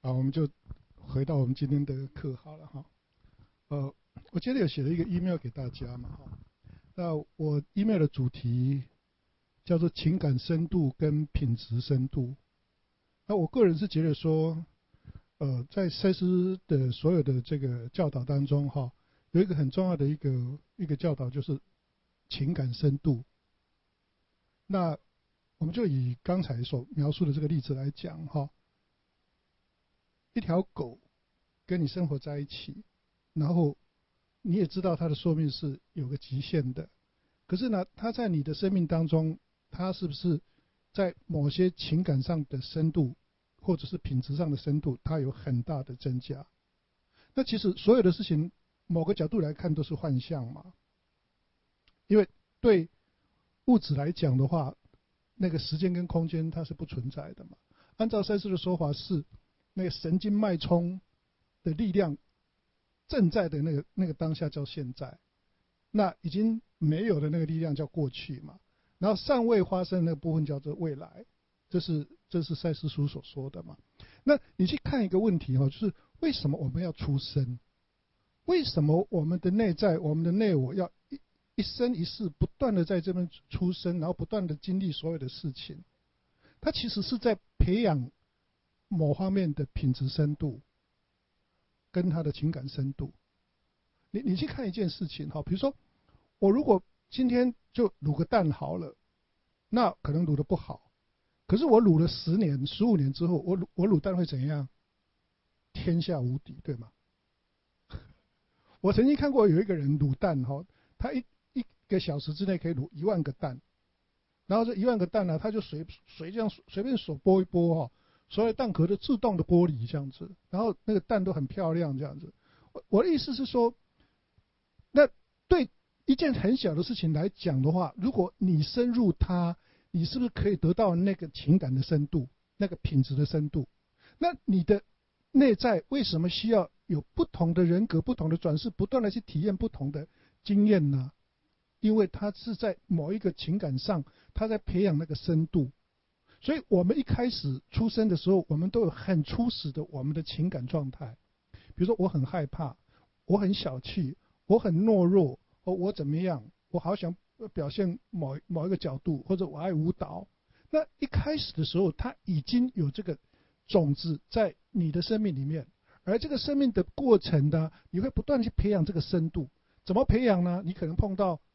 好，我们就回到我们今天的课好了哈。我今天有写了一个 email 给大家嘛哈。那我 email 的主题叫做情感深度跟品质深度。那我个人是觉得说，在赛斯的所有的这个教导当中哈，有一个很重要的一个教导就是情感深度。那我们就以刚才所描述的这个例子来讲哈。一条狗跟你生活在一起，然后你也知道它的寿命是有个极限的，可是呢，它在你的生命当中，它是不是在某些情感上的深度，或者是品质上的深度，它有很大的增加？那其实所有的事情，某个角度来看都是幻象嘛，因为对物质来讲的话，那个时间跟空间它是不存在的嘛。按照赛斯的说法是，那个神经脉冲的力量正在的那个当下叫现在，那已经没有的那个力量叫过去嘛，然后尚未发生的那个部分叫做未来，这是赛斯书所说的嘛。那你去看一个问题就是为什么我们要出生？为什么我们的内在、我们的内我要一生一世不断的在这边出生，然后不断的经历所有的事情？它其实是在培养某方面的品质深度跟他的情感深度。你去看一件事情比如说我如果今天就卤个蛋好了，那可能卤得不好，可是我卤了10年、15年之后，我卤蛋会怎样？天下无敌，对吗？我曾经看过有一个人卤蛋他一个小时之内可以卤1万个蛋，然后这1万个蛋呢，他就随这样随便手拨一拨所有蛋壳都自动的剥离这样子，然后那个蛋都很漂亮这样子。我的意思是说，那对一件很小的事情来讲的话，如果你深入它，你是不是可以得到那个情感的深度，那个品质的深度？那你的内在为什么需要有不同的人格、不同的转世，不断的去体验不同的经验呢？因为它是在某一个情感上，它在培养那个深度。所以我们一开始出生的时候，我们都有很初始的我们的情感状态。比如说我很害怕，我很小气，我很懦弱，我怎么样，我好想表现某一个角度，或者我爱舞蹈。那一开始的时候，它已经有这个种子在你的生命里面，而这个生命的过程呢，你会不断地去培养这个深度。怎么培养呢？你可能碰到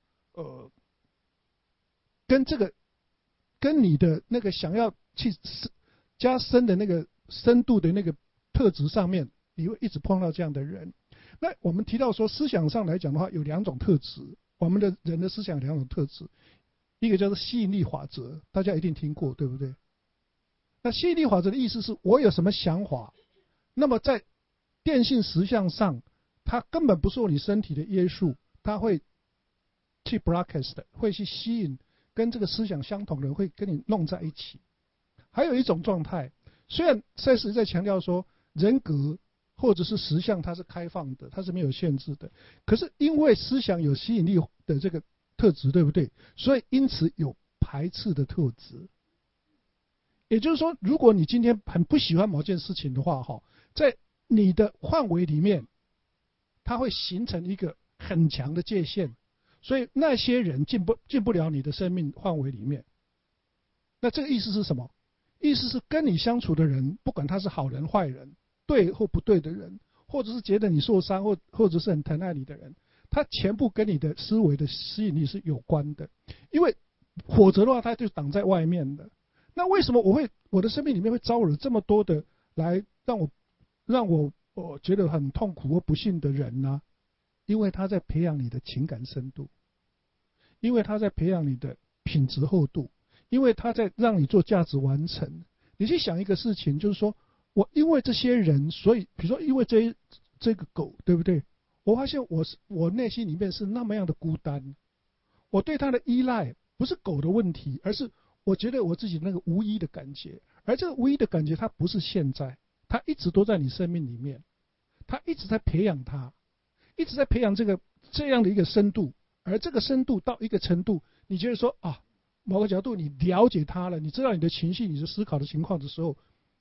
跟你的那个想要去加深的那个深度的那个特质上面，你会一直碰到这样的人。那我们提到说，思想上来讲的话，有2种特质。我们的人的思想有2种特质，一个叫做吸引力法则，大家一定听过，对不对？那吸引力法则的意思是我有什么想法，那么在电信实相上，它根本不受你身体的约束，它会去 broadcast， 会去吸引跟这个思想相同的人，会跟你弄在一起。还有一种状态，虽然赛斯在强调说人格或者是实相它是开放的，它是没有限制的，可是因为思想有吸引力的这个特质，对不对？所以因此有排斥的特质。也就是说，如果你今天很不喜欢某件事情的话在你的范围里面，它会形成一个很强的界限，所以那些人进不了你的生命范围里面。那这个意思是什么？意思是跟你相处的人，不管他是好人坏人，对或不对的人，或者是觉得你受伤或者是很疼爱你的人，他全部跟你的思维的吸引力是有关的。因为否则的话，他就挡在外面的。那为什么我的生命里面会招惹这么多的来让我觉得很痛苦或不幸的人呢？因为他在培养你的情感深度，因为他在培养你的品质厚度，因为他在让你做价值完成。你去想一个事情，就是说我因为这些人，所以比如说因为这个狗，对不对？我发现我内心里面是那么样的孤单，我对他的依赖不是狗的问题，而是我觉得我自己那个无依的感觉。而这个无依的感觉，它不是现在，它一直都在你生命里面，它一直在培养它，一直在培养这样的一个深度。而这个深度到一个程度，你觉得说某个角度你了解它了，你知道你的情绪、你的思考的情况的时候，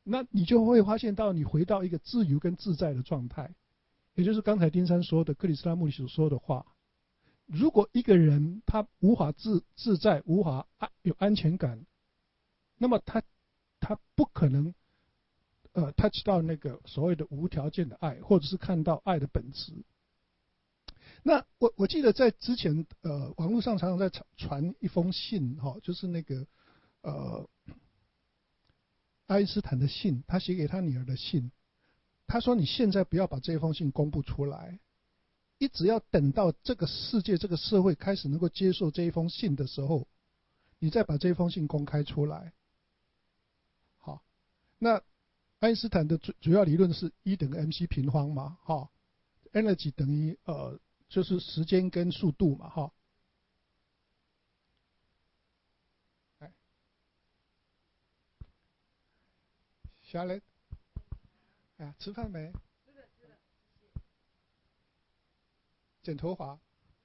那你就会发现到你回到一个自由跟自在的状态，也就是刚才丁山说的，克里斯拉穆里所说的话。如果一个人他无法自在，无法有安全感，那么他不可能touch 到那个所谓的无条件的爱，或者是看到爱的本质。那我记得在之前网络上常常在传一封信就是那个爱因斯坦的信，他写给他女儿的信。他说：“你现在不要把这封信公布出来，你只要等到这个世界、这个社会开始能够接受这一封信的时候，你再把这封信公开出来。”好，那爱因斯坦的主要理论是 E 等于 mc 平方嘛，energy 等于就是时间跟速度嘛，下来，吃饭没？剪头发。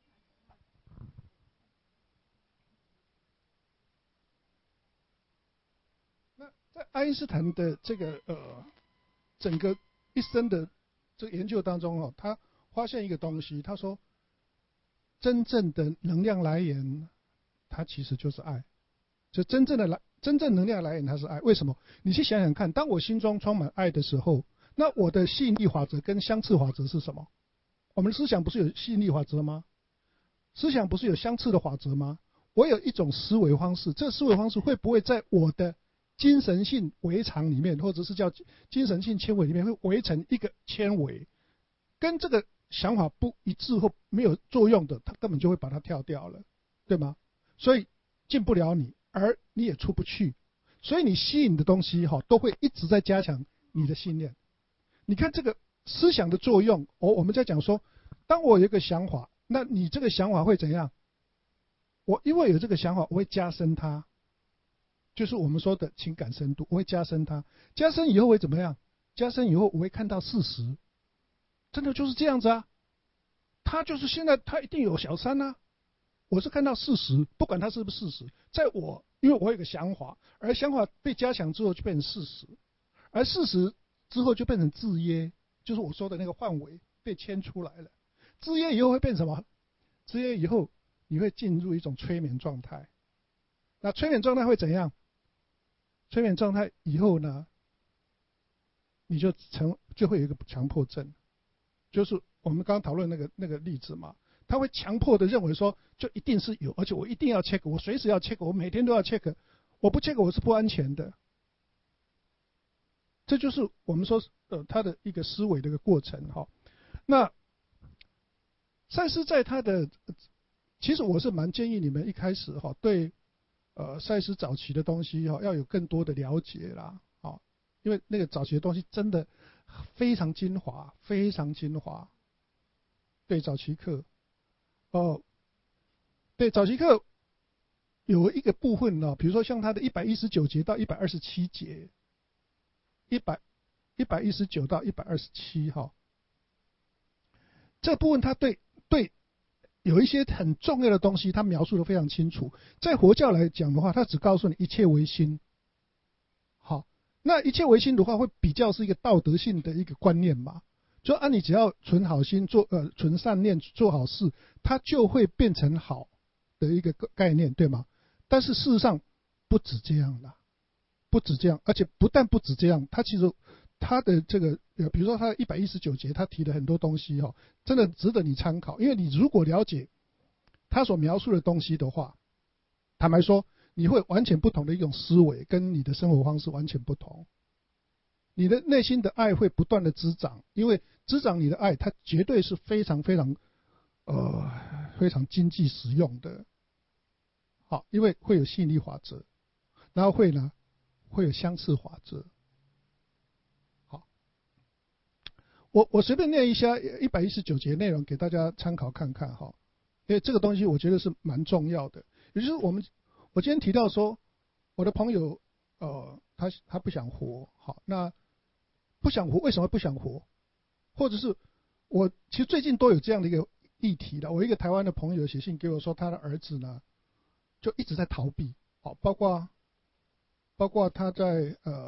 那在爱因斯坦的这个整个一生的这个研究当中他发现一个东西，他说真正的能量来源，它其实就是爱。就真正能量来源，它是爱。为什么？你去想想看，当我心中充满爱的时候，那我的吸引力法则跟相斥法则是什么？我们的思想不是有吸引力法则吗？思想不是有相斥的法则吗？我有一种思维方式，这思维方式会不会在我的精神性围场里面，或者是叫精神性纤维里面，会围成一个纤维，跟这个想法不一致或没有作用的，它根本就会把它跳掉了，对吗？所以进不了你，而你也出不去，所以你吸引的东西都会一直在加强你的信念。你看这个思想的作用，我们在讲说，当我有一个想法，那你这个想法会怎样？我因为有这个想法，我会加深它，就是我们说的情感深度，我会加深它。加深以后会怎么样？加深以后我会看到事实，真的就是这样子啊。他就是现在他一定有小三啊，我是看到事实，不管他是不是事实，在我因为我有个想法，而想法被加强之后就变成事实，而事实之后就变成制约，就是我说的那个范围被牵出来了。制约以后会变什么？制约以后你会进入一种催眠状态。那催眠状态会怎样？催眠状态以后呢，你就会有一个强迫症，就是我们刚刚讨论那个例子嘛，他会强迫的认为说，就一定是有，而且我一定要 check， 我随时要 check， 我每天都要 check， 我不 check 我是不安全的。这就是我们说他的一个思维的一个过程那赛斯在他的，其实我是蛮建议你们一开始对赛斯早期的东西要有更多的了解啦因为那个早期的东西真的非常精华，非常精华。对早期课对早期课有一个部分比如说像他的119节到127节，119到127这部分他对有一些很重要的东西，他描述的非常清楚。在佛教来讲的话，他只告诉你一切唯心。那一切唯心的话，会比较是一个道德性的一个观念嘛，就你只要存好心，存善念，做好事，它就会变成好的一个概念，对吗？但是事实上不止这样啦，不止这样，而且不但不止这样，它其实他的这个比如说他的119节，他提了很多东西真的值得你参考。因为你如果了解他所描述的东西的话，坦白说，你会完全不同的一种思维，跟你的生活方式完全不同。你的内心的爱会不断的滋长，因为滋长你的爱，它绝对是非常非常非常经济实用的。因为会有吸引力法则，然后会有相似法则。我随便念一下119节内容给大家参考看看因为这个东西我觉得是蛮重要的。也就是我今天提到说，我的朋友他不想活，那不想活为什么不想活？或者是我其实最近都有这样的一个议题的。我一个台湾的朋友写信给我说，他的儿子呢就一直在逃避，包括他在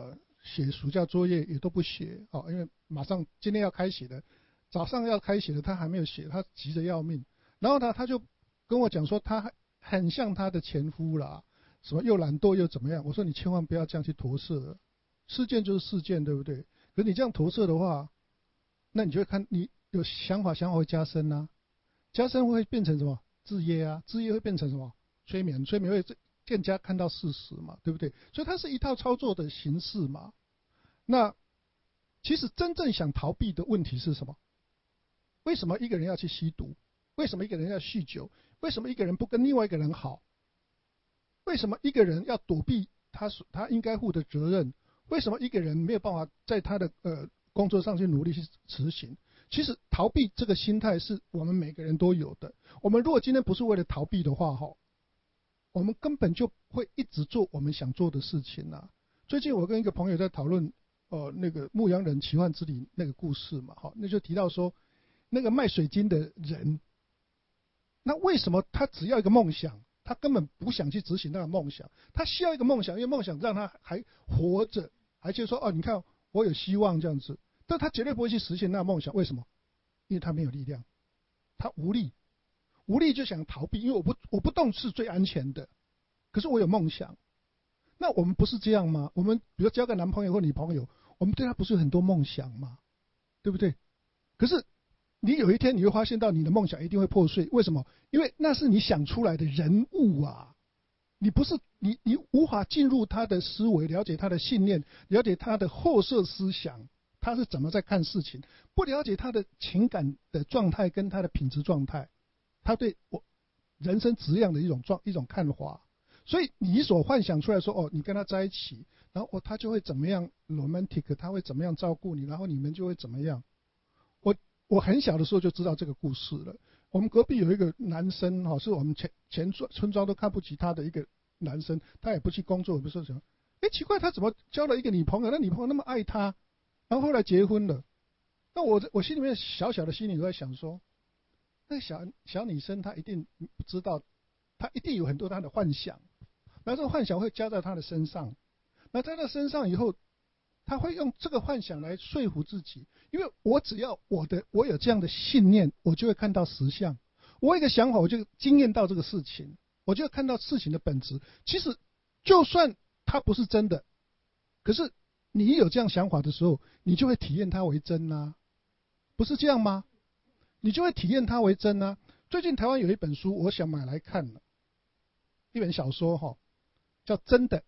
写暑假作业也都不写哦，因为马上今天要开学了，早上要开学了，他还没有写，他急着要命。然后呢，他就跟我讲说，他很像他的前夫啦，什么又懒惰又怎么样。我说你千万不要这样去投射，事件就是事件，对不对？可是你这样投射的话，那你就会看你有想法会加深啊，加深会变成什么？制约啊，制约会变成什么？催眠，催眠会更加看到事实嘛，对不对？所以它是一套操作的形式嘛。那其实真正想逃避的问题是什么？为什么一个人要去吸毒？为什么一个人要酗酒？为什么一个人不跟另外一个人好？为什么一个人要躲避他应该负的责任？为什么一个人没有办法在他的工作上去努力去执行？其实逃避这个心态是我们每个人都有的。我们如果今天不是为了逃避的话，我们根本就会一直做我们想做的事情啊。最近我跟一个朋友在讨论那个牧羊人奇幻之旅那个故事嘛，那就提到说，那个卖水晶的人，那为什么他只要一个梦想，他根本不想去执行那个梦想？他需要一个梦想，因为梦想让他还活着，还就说你看我有希望这样子，但他绝对不会去实现那个梦想。为什么？因为他没有力量，他无力，无力就想逃避，因为我不动是最安全的，可是我有梦想。那我们不是这样吗？我们比如交个男朋友或女朋友，我们对他不是有很多梦想吗？对不对？可是你有一天你会发现到你的梦想一定会破碎，为什么？因为那是你想出来的人物啊，你不是你无法进入他的思维，了解他的信念，了解他的后设思想，他是怎么在看事情，不了解他的情感的状态跟他的品质状态，他对我人生质量的一种看法。所以你所幻想出来说你跟他在一起，然后他就会怎么样 romantic， 他会怎么样照顾你，然后你们就会怎么样。我很小的时候就知道这个故事了。我们隔壁有一个男生是我们全村庄都看不起他的一个男生，他也不去工作，也不说什么。奇怪，他怎么交了一个女朋友？那女朋友那么爱他，然后后来结婚了。那我心里面小小的心里都在想说，那小女生她一定不知道，她一定有很多她的幻想，那这个幻想会加在她的身上，那在她身上以后，她会用这个幻想来说服自己，因为我只要我有这样的信念，我就会看到实相。我有一个想法，我就经验到这个事情，我就会看到事情的本质。其实就算它不是真的，可是你有这样想法的时候，你就会体验它为真啊，不是这样吗？你就会体验它为真啊。最近台湾有一本书，我想买来看了，一本小说叫《真的》，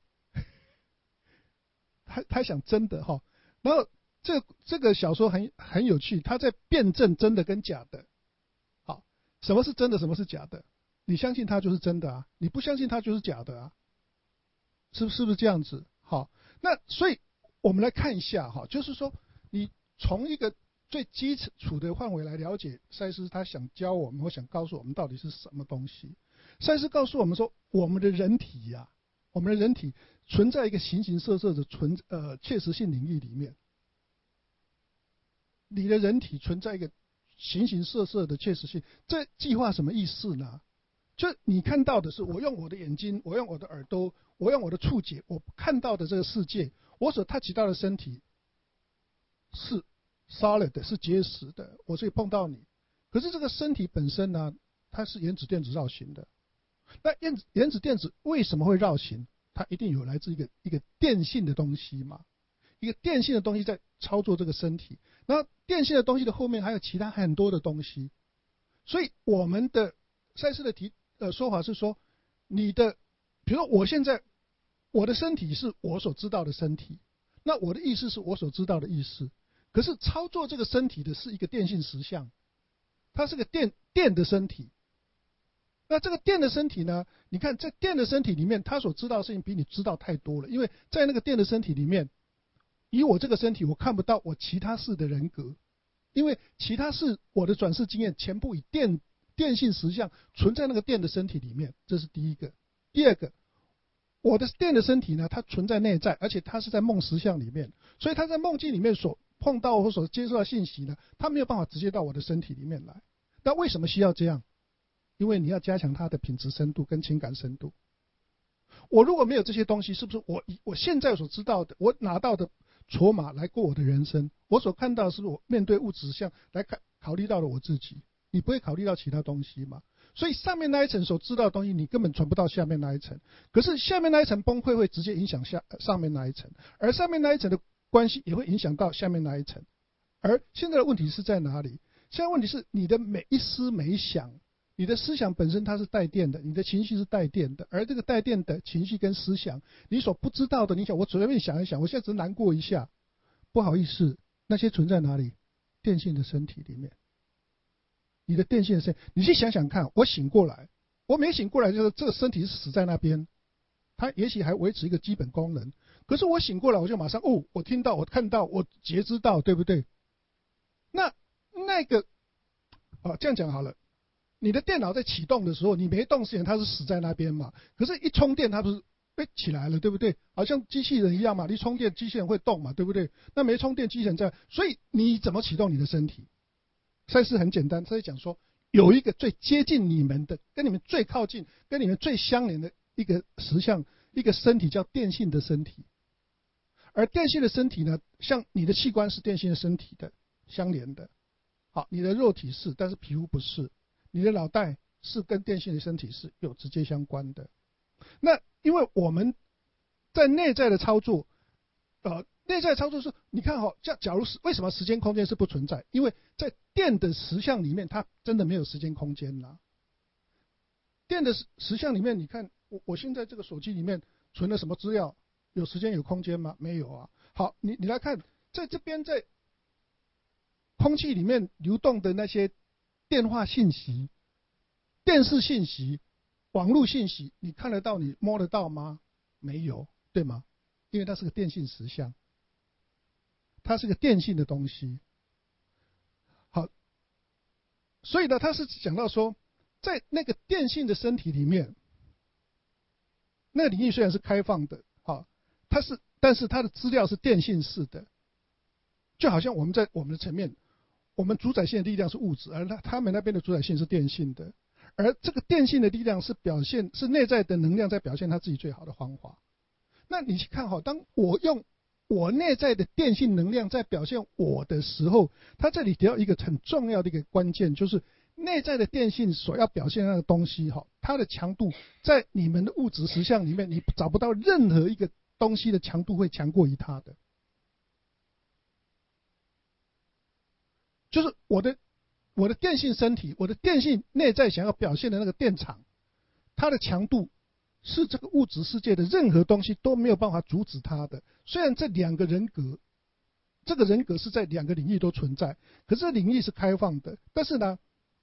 他想真的然后这个小说很有趣，他在辩证真的跟假的。什么是真的，什么是假的？你相信它就是真的啊，你不相信它就是假的啊，是不是这样子？那所以我们来看一下就是说你从一个最基础的范围来了解赛斯他想教我们或想告诉我们到底是什么东西。赛斯告诉我们说，我们的人体存在一个形形色色的切实性领域里面。你的人体存在一个形形色色的切实性，这句话什么意思呢？就你看到的是我用我的眼睛，我用我的耳朵，我用我的触觉，我看到的这个世界，我所 touch 到的身体是 solid 是结实的，我可以碰到你。可是这个身体本身呢，它是原子电子绕行的。那原子电子为什么会绕行？它一定有来自一个电性的东西嘛，一个电性的东西在操作这个身体。然后电性的东西的后面还有其他很多的东西。所以我们的赛斯的说法是说，比如说我现在我的身体是我所知道的身体，那我的意识是我所知道的意识，可是操作这个身体的是一个电性实相，它是个电的身体。那这个电的身体呢，你看在电的身体里面，它所知道的事情比你知道太多了，因为在那个电的身体里面，以我这个身体我看不到我其他世的人格，因为其他世我的转世经验全部以电性实相存在那个电的身体里面，这是第一个。第二个，我的电的身体呢，它存在内在，而且它是在梦实相里面，所以它在梦境里面所碰到或所接受到信息呢，它没有办法直接到我的身体里面来。那为什么需要这样？因为你要加强它的品质深度跟情感深度。我如果没有这些东西，是不是我现在所知道的，我拿到的筹码来过我的人生。我所看到的是我面对物质像来考虑到了我自己，你不会考虑到其他东西嘛？所以上面那一层所知道的东西，你根本传不到下面那一层。可是下面那一层崩溃会直接影响上面那一层，而上面那一层的关系也会影响到下面那一层。而现在的问题是在哪里？现在问题是你的每一思每一想，你的思想本身它是带电的，你的情绪是带电的，而这个带电的情绪跟思想，你所不知道的，你想我随便想一想，我现在只是难过一下，不好意思，那些存在哪里？电信的身体里面。你的电线线，你去想想看，我醒过来，我没醒过来，就是这个身体是死在那边，它也许还维持一个基本功能，可是我醒过来，我就马上我听到，我看到，我觉知到，对不对？那个这样讲好了，你的电脑在启动的时候，你没动之前它是死在那边嘛，可是一充电它不是起来了，对不对？好像机器人一样嘛，你充电机器人会动嘛，对不对？那没充电机器人在，所以你怎么启动你的身体？赛事很简单，他在讲说有一个最接近你们的，跟你们最靠近，跟你们最相连的一个实相，一个身体叫电信的身体。而电信的身体呢，像你的器官是电信的身体的相连的，好，你的肉体是，但是皮肤不是，你的脑袋是跟电信的身体是有直接相关的。那因为我们在内在的操作，内在操作是，你看假如是为什么时间空间是不存在？因为在电的实相里面，它真的没有时间空间啦。电的实相里面，你看我现在这个手机里面存了什么资料？有时间有空间吗？没有啊。好，你来看，在这边在空气里面流动的那些电话信息、电视信息、网络信息，你看得到、你摸得到吗？没有，对吗？因为它是个电信实相。它是个电信的东西，好，所以呢，他是讲到说，在那个电信的身体里面，那个领域虽然是开放的，但是它的资料是电信式的，就好像我们在我们的层面，我们主宰性的力量是物质，而他们那边的主宰性是电信的，而这个电信的力量是内在的能量在表现它自己最好的方法。那你去看当我用我内在的电信能量在表现我的时候，它这里提到一个很重要的一个关键，就是内在的电信所要表现的那个东西，它的强度在你们的物质实相里面，你找不到任何一个东西的强度会强过于它的。就是我的电信身体，我的电信内在想要表现的那个电场，它的强度是这个物质世界的任何东西都没有办法阻止它的。虽然这两个人格，这个人格是在两个领域都存在，可是领域是开放的。但是呢，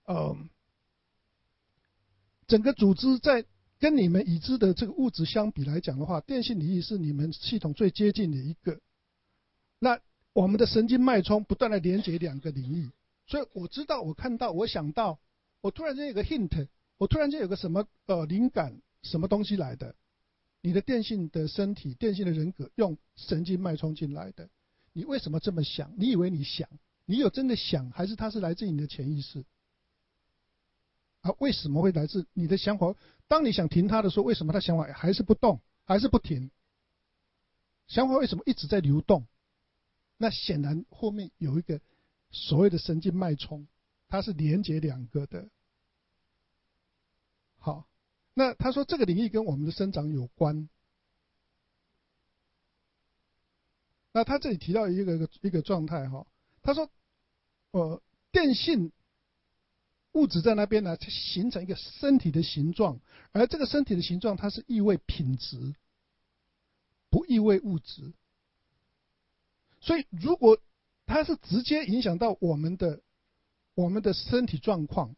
整个组织在跟你们已知的这个物质相比来讲的话，电信领域是你们系统最接近的一个。那我们的神经脉冲不断的连接两个领域，所以我知道，我看到，我想到，我突然间有个 hint， 我突然间有个什么灵感，什么东西来的？你的电信的身体、电信的人格用神经脉冲进来的。你为什么这么想？你以为你想？你有真的想，还是它是来自你的潜意识？为什么会来自你的想法？当你想停它的时候，为什么它想法还是不动，还是不停？想法为什么一直在流动？那显然后面有一个所谓的神经脉冲，它是连接两个的。好，那他说这个领域跟我们的生长有关。那他这里提到一个状态他说，电信物质在那边呢，形成一个身体的形状，而这个身体的形状它是意味品质，不意味物质。所以如果它是直接影响到我们的身体状况，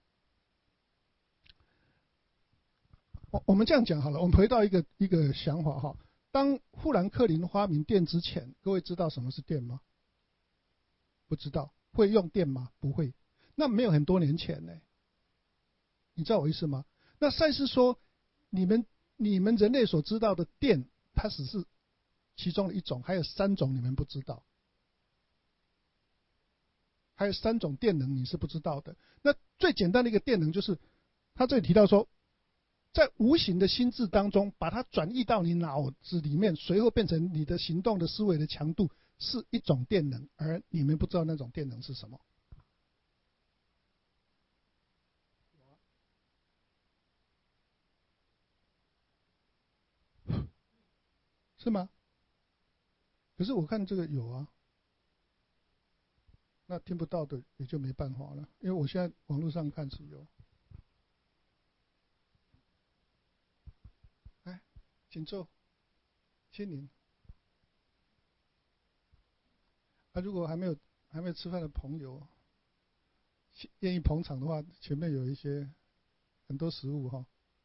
我们这样讲好了，我们回到一个想法当富兰克林发明电之前，各位知道什么是电吗？不知道。会用电吗？不会。那没有很多年前呢，你知道我意思吗？那赛斯说，你们人类所知道的电，它只是其中的一种，还有3种你们不知道，还有3种电能你是不知道的。那最简单的一个电能就是，他这里提到说，在无形的心智当中，把它转移到你脑子里面，随后变成你的行动的思维的强度， 是一种电能，而你们不知道那种电能是什么。是吗？可是我看这个有啊，那听不到的也就没办法了，因为我现在网络上看是有。哎，请坐，亲您。啊，如果还没有吃饭的朋友，愿意捧场的话，前面有一些很多食物哈。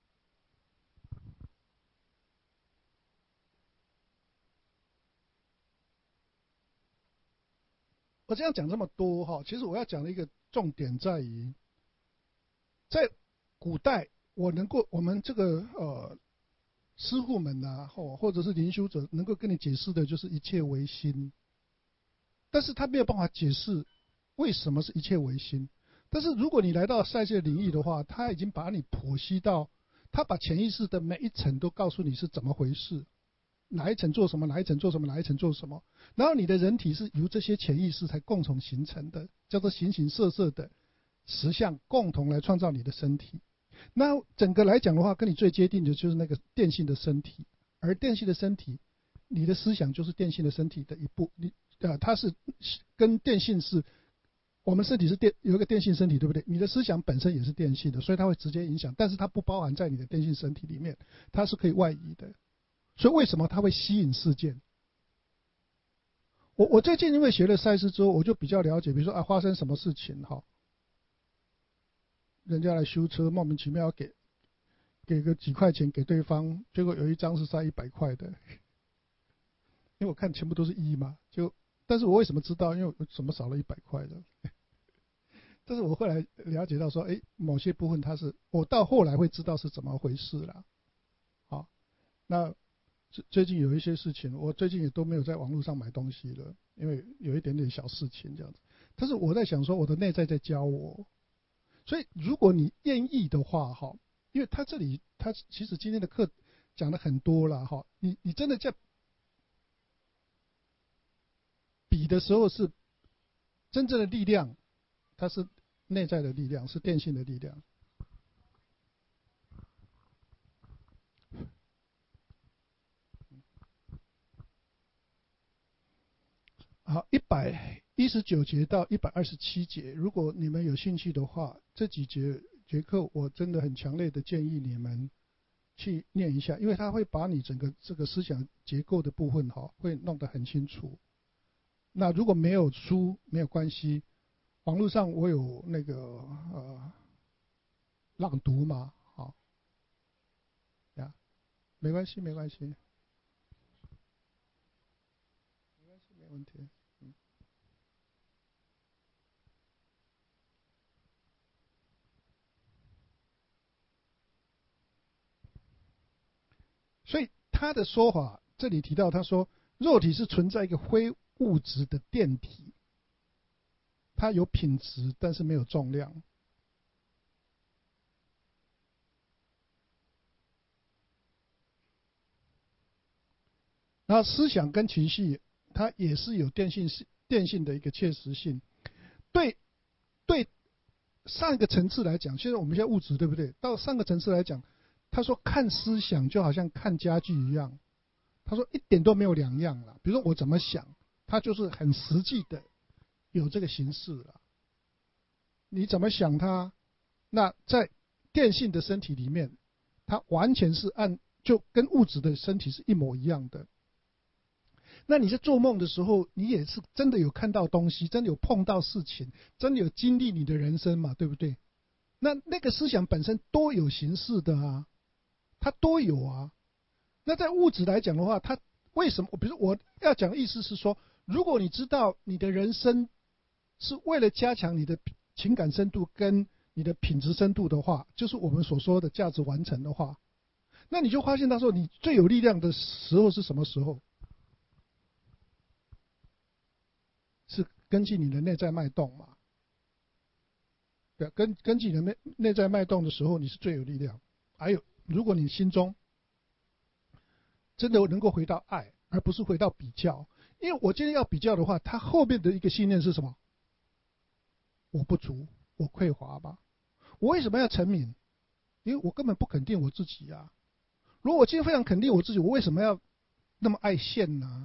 我这样讲这么多哈，其实我要讲的一个重点在于，在古代，我们这个师傅们呐、或者是灵修者，能够跟你解释的就是一切唯心，但是他没有办法解释为什么是一切唯心。但是如果你来到赛界领域的话，他已经把你剖析到，他把潜意识的每一层都告诉你是怎么回事，哪一层做什么，哪一层做什么，哪一层做什么。然后你的人体是由这些潜意识才共同形成的，叫做形形色色的实相共同来创造你的身体。那整个来讲的话，跟你最接近的就是那个电信的身体，而电信的身体，你的思想就是电信的身体的一部，它是跟电信是，我们身体是有一个电信身体，对不对？你的思想本身也是电信的，所以它会直接影响，但是它不包含在你的电信身体里面，它是可以外移的。所以为什么它会吸引事件？我最近因为学了赛事之后，我就比较了解，比如说发生什么事情哈，人家来修车，莫名其妙要给个几块钱给对方，结果有一张是塞100块的，因为我看全部都是一嘛，但是我为什么知道？因为我怎么少了100块的？但是我后来了解到说，某些部分我到后来会知道是怎么回事啦。好，那最近有一些事情，我最近也都没有在网络上买东西了，因为有一点点小事情这样子。但是我在想说，我的内在在教我，所以如果你愿意的话，哈，因为他其实今天的课讲了很多了，哈，你真的在比的时候是真正的力量，它是内在的力量，是电信的力量。好，119节到127节，如果你们有兴趣的话，这几节课我真的很强烈的建议你们去念一下，因为它会把你整个这个思想结构的部分会弄得很清楚。那如果没有书没有关系，网络上我有那个朗读嘛，好呀，没关系没关系，没问题。所以他的说法，这里提到他说，肉体是存在一个非物质的电体，它有品质，但是没有重量。然后思想跟情绪，它也是有电性的一个切实性。对对，上一个层次来讲，现在我们现在物质对不对？到上个层次来讲，他说看思想就好像看家具一样，他说一点都没有两样了。比如说我怎么想，它就是很实际的有这个形式了。你怎么想它，那在电性的身体里面，它完全是就跟物质的身体是一模一样的。那你在做梦的时候，你也是真的有看到东西，真的有碰到事情，真的有经历你的人生嘛，对不对？那个思想本身多有形式的啊，它多有啊。那在物质来讲的话，它为什么？比如我要讲的意思是说，如果你知道你的人生是为了加强你的情感深度跟你的品质深度的话，就是我们所说的价值完成的话，那你就发现到说，你最有力量的时候是什么时候？是根据你的内在脉动嘛？对，根据你的内在脉动的时候，你是最有力量。还有，如果你心中真的能够回到爱，而不是回到比较， 因为我今天要比较的话，他后面的一个信念是什么？我不足，我匮乏吧。我为什么要成名？因为我根本不肯定我自己啊。如果我今天非常肯定我自己，我为什么要那么爱现呢？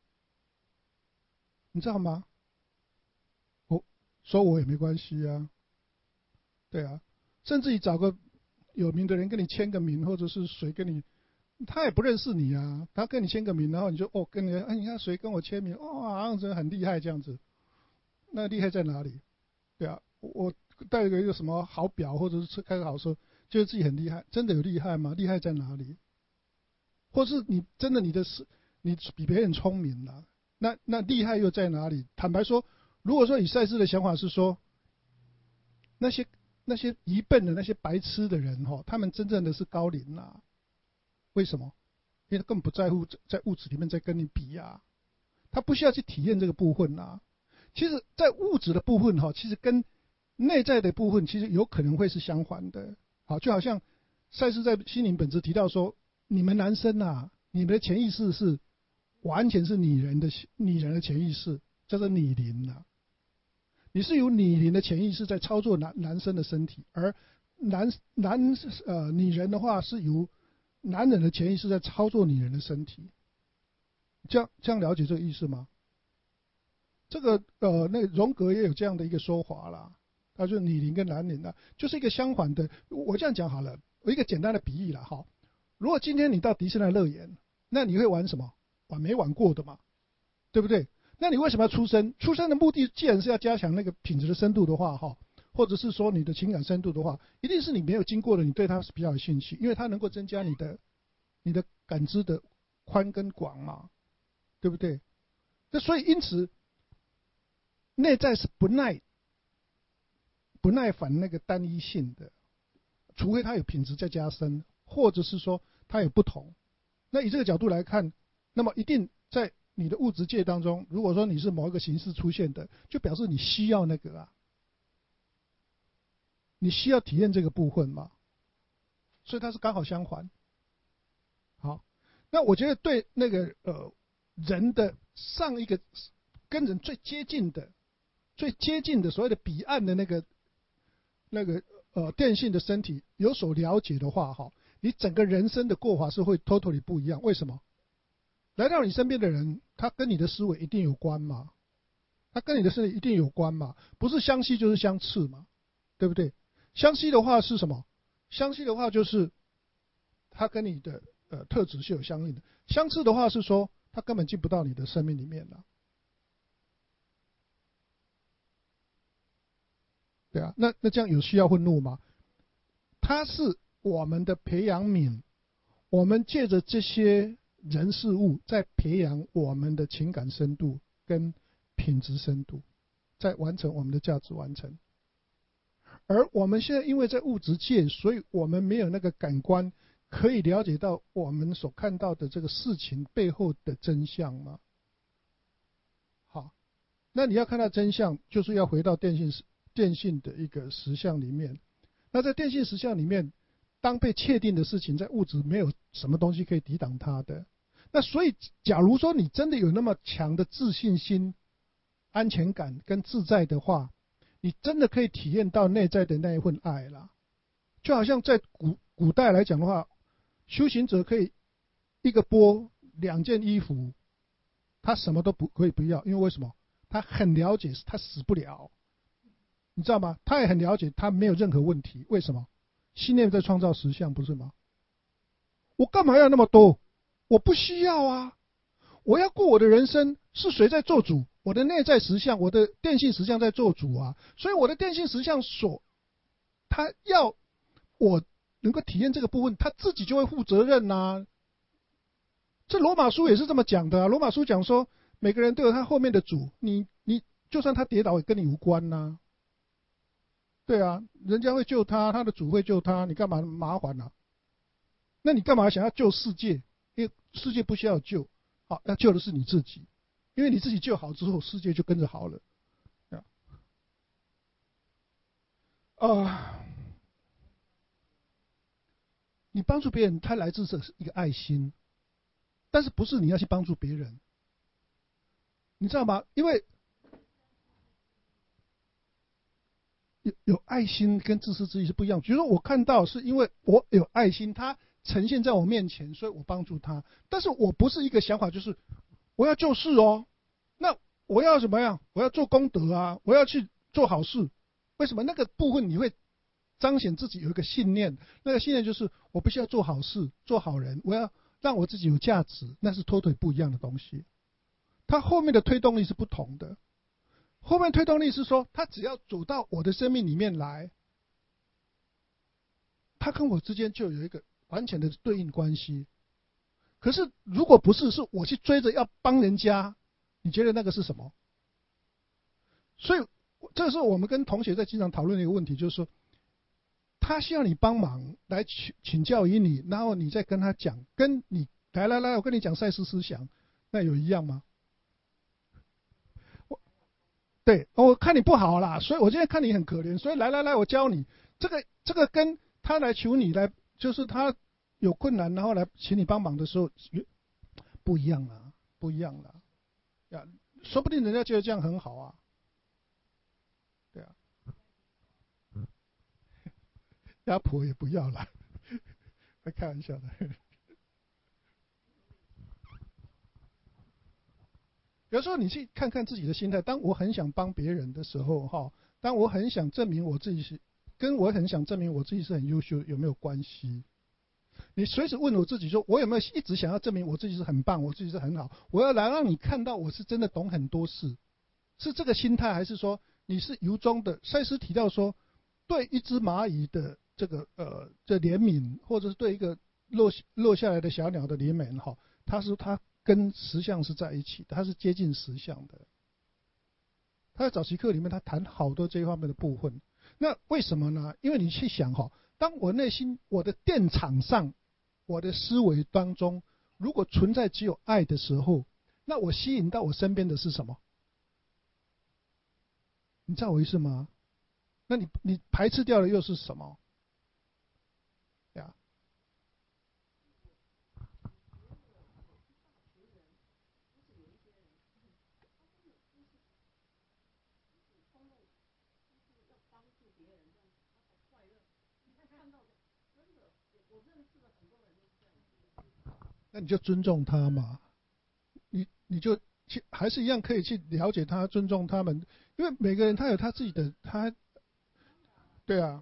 你知道吗？我说我也没关系啊，对啊，甚至于找个有名的人跟你签个名，或者是谁跟你，他也不认识你啊，他跟你签个名，然后你就跟你你看谁跟我签名，好像真的很厉害这样子。那厉害在哪里？对啊，我带一个什么好表，或者是开个好车，觉得自己很厉害，真的有厉害吗？厉害在哪里？或是你真的你比别人聪明了，那厉害又在哪里？坦白说，如果说以赛斯的想法是说，那些愚笨的那些白痴的人他们真正的是高龄啦。为什么？因为他根本不在乎在物质里面在跟你比啊，他不需要去体验这个部分啊。其实，在物质的部分其实跟内在的部分其实有可能会是相反的。好，就好像赛斯在心灵本质提到说，你们男生啊，你们的潜意识是完全是拟人的潜意识，叫做拟灵啊。你是由拟灵的潜意识在操作男生的身体，而拟人的话是由男人的潜意识在操作女人的身体。这样了解这个意思吗？这个那个荣格也有这样的一个说法啦，他说女灵跟男灵啊，就是一个相反的。我这样讲好了，我一个简单的比喻啦哈。如果今天你到迪士尼乐园，那你会玩什么？玩没玩过的嘛，对不对？那你为什么要出生？出生的目的既然是要加强那个品质的深度的话哈，或者是说你的情感深度的话，一定是你没有经过的，你对它是比较有兴趣，因为它能够增加你的感知的宽跟广嘛，对不对？那所以因此，内在是不耐烦那个单一性的，除非它有品质在加深，或者是说它有不同。那以这个角度来看，那么一定在你的物质界当中，如果说你是某一个形式出现的，就表示你需要那个啊，你需要体验这个部分嘛，所以它是刚好相反。好，那我觉得对那个人的上一个跟人最接近的所谓的彼岸的那个电信的身体有所了解的话你整个人生的过法是会 totally 不一样。为什么？来到你身边的人，他跟你的思维一定有关嘛？他跟你的身体一定有关嘛？不是相吸就是相斥嘛？对不对？相吸的话是什么？相吸的话就是它跟你的特质是有相应的。相斥的话是说它根本进不到你的生命里面了。对啊，那这样有需要愤怒吗？它是我们的培养皿，我们借着这些人事物在培养我们的情感深度跟品质深度，在完成我们的价值完成。而我们现在因为在物质界，所以我们没有那个感官可以了解到我们所看到的这个事情背后的真相吗？好，那你要看到真相，就是要回到电信的一个实相里面。那在电信实相里面，当被确定的事情，在物质没有什么东西可以抵挡它的。那所以，假如说你真的有那么强的自信心、安全感跟自在的话，你真的可以体验到内在的那一份爱啦。就好像在古代来讲的话，修行者可以一个钵两件衣服，他什么都可以不要，因为为什么？他很了解他死不了，你知道吗？他也很了解他没有任何问题。为什么？信念在创造实相，不是吗？我干嘛要那么多？我不需要啊！我要过我的人生，是谁在做主？我的内在实相，我的电信实相在做主啊！所以我的电信实相他要我能够体验这个部分，他自己就会负责任啊。这罗马书也是这么讲的啊。罗马书讲说，每个人都有他后面的主，你就算他跌倒也跟你无关啊。对啊，人家会救他，他的主会救他，你干嘛麻烦啊？那你干嘛想要救世界？因为世界不需要救，好，要救的是你自己，因为你自己救好之后，世界就跟着好了。你帮助别人，它来自这是一个爱心，但是不是你要去帮助别人， 你知道吗？因为有爱心跟自私自利是不一样。比如说我看到是因为我有爱心，他呈现在我面前，所以我帮助他。但是我不是一个想法，就是我要救世哦，那我要怎么样？我要做功德啊，我要去做好事。为什么那个部分你会彰显自己有一个信念？那个信念就是我必须要做好事，做好人，我要让我自己有价值，那是脱腿不一样的东西。它后面的推动力是不同的。后面推动力是说，他只要走到我的生命里面来，他跟我之间就有一个完全的对应关系。可是如果不是，是我去追着要帮人家，你觉得那个是什么？所以这个时候我们跟同学在经常讨论的一个问题，就是说，他需要你帮忙来请教于你，然后你再跟他讲，跟你来，我跟你讲赛斯思想，那有一样吗？对，我看你不好啦，所以我今天看你很可怜，所以来，我教你。这个跟他来求你来，就是他有困难，然后来请你帮忙的时候，不一样啊，不一样啦。呀，说不定人家觉得这样很好啊，对啊，鸭婆也不要了，开玩笑的。有时候你去看看自己的心态，当我很想帮别人的时候，哈，当我很想证明我自己是，跟我很想证明我自己是很优秀，有没有关系？你随时问我自己说，我有没有一直想要证明我自己是很棒，我自己是很好？我要来让你看到我是真的懂很多事，是这个心态，还是说你是由衷的？赛斯提到说，对一只蚂蚁的这怜悯，或者是对一个落下来的小鸟的怜悯，哈，他跟实相是在一起的，他是接近实相的。他在早期课里面，他谈好多这一方面的部分。那为什么呢？因为你去想哈，当我内心我的电场上，我的思维当中，如果存在只有爱的时候，那我吸引到我身边的是什么？你知道我意思吗？那你排斥掉的又是什么呀？那你就尊重他嘛，你就去还是一样可以去了解他，尊重他们，因为每个人他有他自己的他，对啊。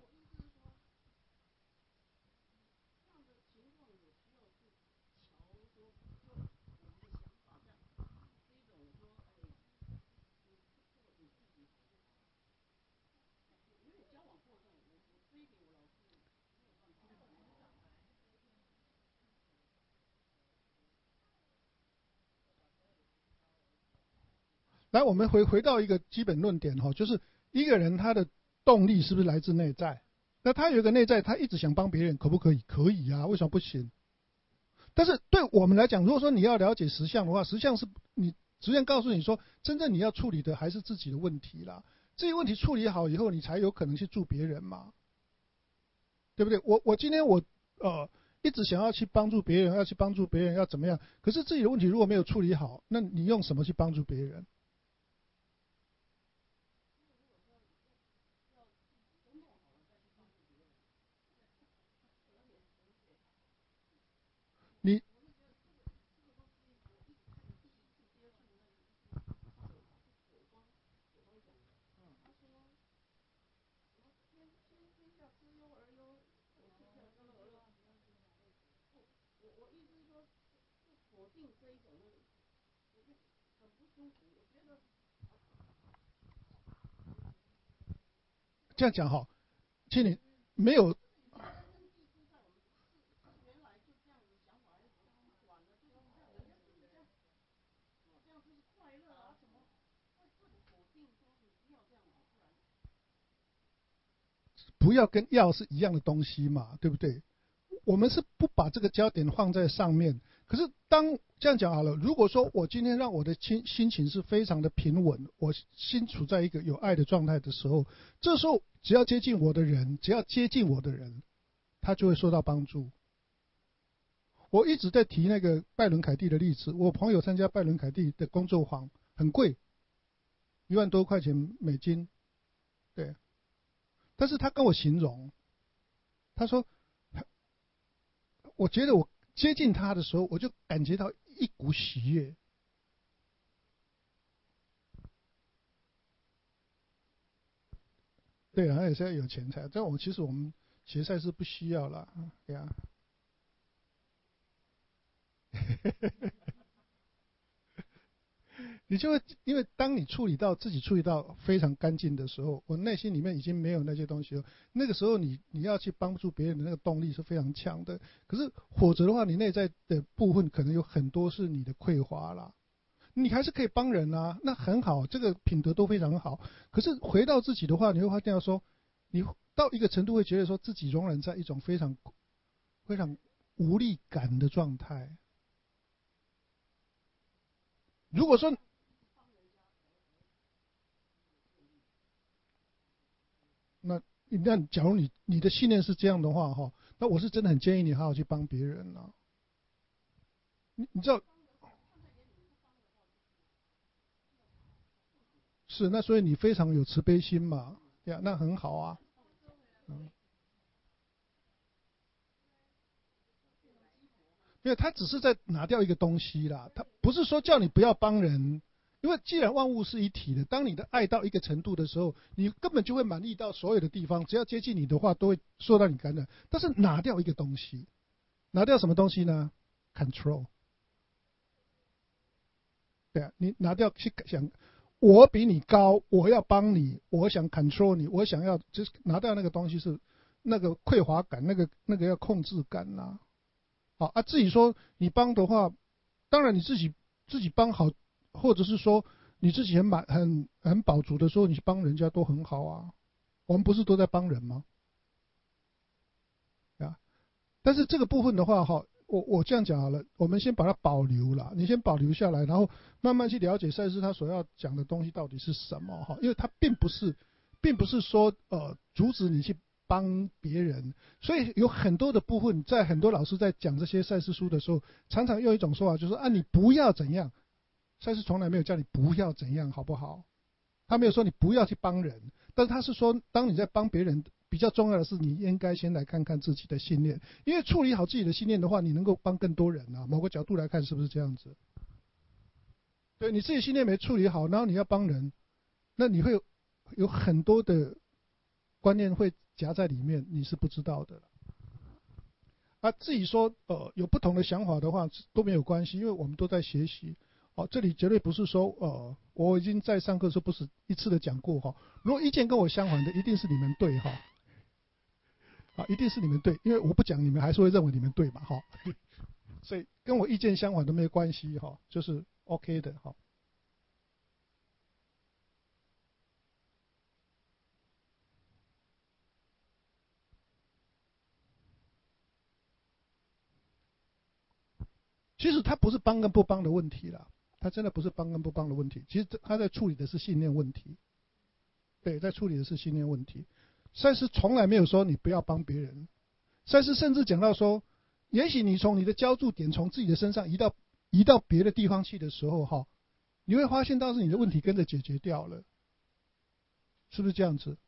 来，我们回到一个基本论点哈，就是一个人他的动力是不是来自内在？那他有一个内在，他一直想帮别人，可不可以？可以啊，为什么不行？但是对我们来讲，如果说你要了解实相的话，实相是你实相告诉你说，真正你要处理的还是自己的问题啦。这些问题处理好以后，你才有可能去助别人嘛，对不对？我今天一直想要去帮助别人，要去帮助别人，要怎么样？可是自己的问题如果没有处理好，那你用什么去帮助别人？你这样讲哈，其实你没有不要跟要是一样的东西嘛，对不对？我们是不把这个焦点放在上面。可是当这样讲好了，如果说我今天让我的心情是非常的平稳，我心处在一个有爱的状态的时候，这时候只要接近我的人，只要接近我的人，他就会受到帮助。我一直在提那个拜伦凯蒂的例子，我朋友参加拜伦凯蒂的工作坊， 很贵，1万多块钱美金，对。但是他跟我形容，他说，我觉得我接近他的时候，我就感觉到一股喜悦。对啊，他也是要有钱财，但其实我们学赛是不需要啦，对啊。你就会因为当你自己处理到非常干净的时候，我内心里面已经没有那些东西了。那个时候你要去帮助别人的那个动力是非常强的。可是否则的话，你内在的部分可能有很多是你的匮乏啦。你还是可以帮人啊，那很好，这个品德都非常好。可是回到自己的话，你会发现说，你到一个程度会觉得说自己仍然在一种非常无力感的状态。如果说那假如你的信念是这样的话哈，那我是真的很建议你好好去帮别人啊。你知道是那所以你非常有慈悲心嘛，对呀，那很好啊。嗯，因为他只是在拿掉一个东西啦，他不是说叫你不要帮人。因为既然万物是一体的，当你的爱到一个程度的时候，你根本就会满意到所有的地方，只要接近你的话，都会受到你感染。但是拿掉一个东西，拿掉什么东西呢？control。对啊，你拿掉去想，我比你高，我要帮你，我想 control 你，我想要就是拿掉那个东西是那个匮乏感，那个要控制感呐、好啊，自己说你帮的话，当然你自己帮好，或者是说你自己很饱足的时候，你去帮人家都很好啊。我们不是都在帮人吗？啊，但是这个部分的话，哈，我这样讲好了，我们先把它保留了，你先保留下来，然后慢慢去了解赛斯他所要讲的东西到底是什么哈，因为他并不是说阻止你去帮别人，所以有很多的部分，在很多老师在讲这些赛斯书的时候，常常用一种说法，就是说啊你不要怎样，赛斯从来没有叫你不要怎样，好不好？他没有说你不要去帮人，但是他是说，当你在帮别人，比较重要的是你应该先来看看自己的信念，因为处理好自己的信念的话，你能够帮更多人啊。某个角度来看，是不是这样子？对你自己信念没处理好，然后你要帮人，那你会有很多的观念会夹在里面，你是不知道的。啊，自己说有不同的想法的话都没有关系，因为我们都在学习。哦，这里绝对不是说我已经在上课的时候不是一次的讲过哈。如果意见跟我相反的，一定是你们对哈。啊，一定是你们对，因为我不讲，你们还是会认为你们对嘛哈。所以跟我意见相反都没有关系哈，就是 OK 的哈。其实他不是帮跟不帮的问题啦，他真的不是帮跟不帮的问题，其实他在处理的是信念问题。对，在处理的是信念问题。赛斯从来没有说你不要帮别人，赛斯甚至讲到说，也许你从你的浇筑点从自己的身上移到别的地方去的时候，哈，你会发现到是你的问题跟着解决掉了，是不是这样子？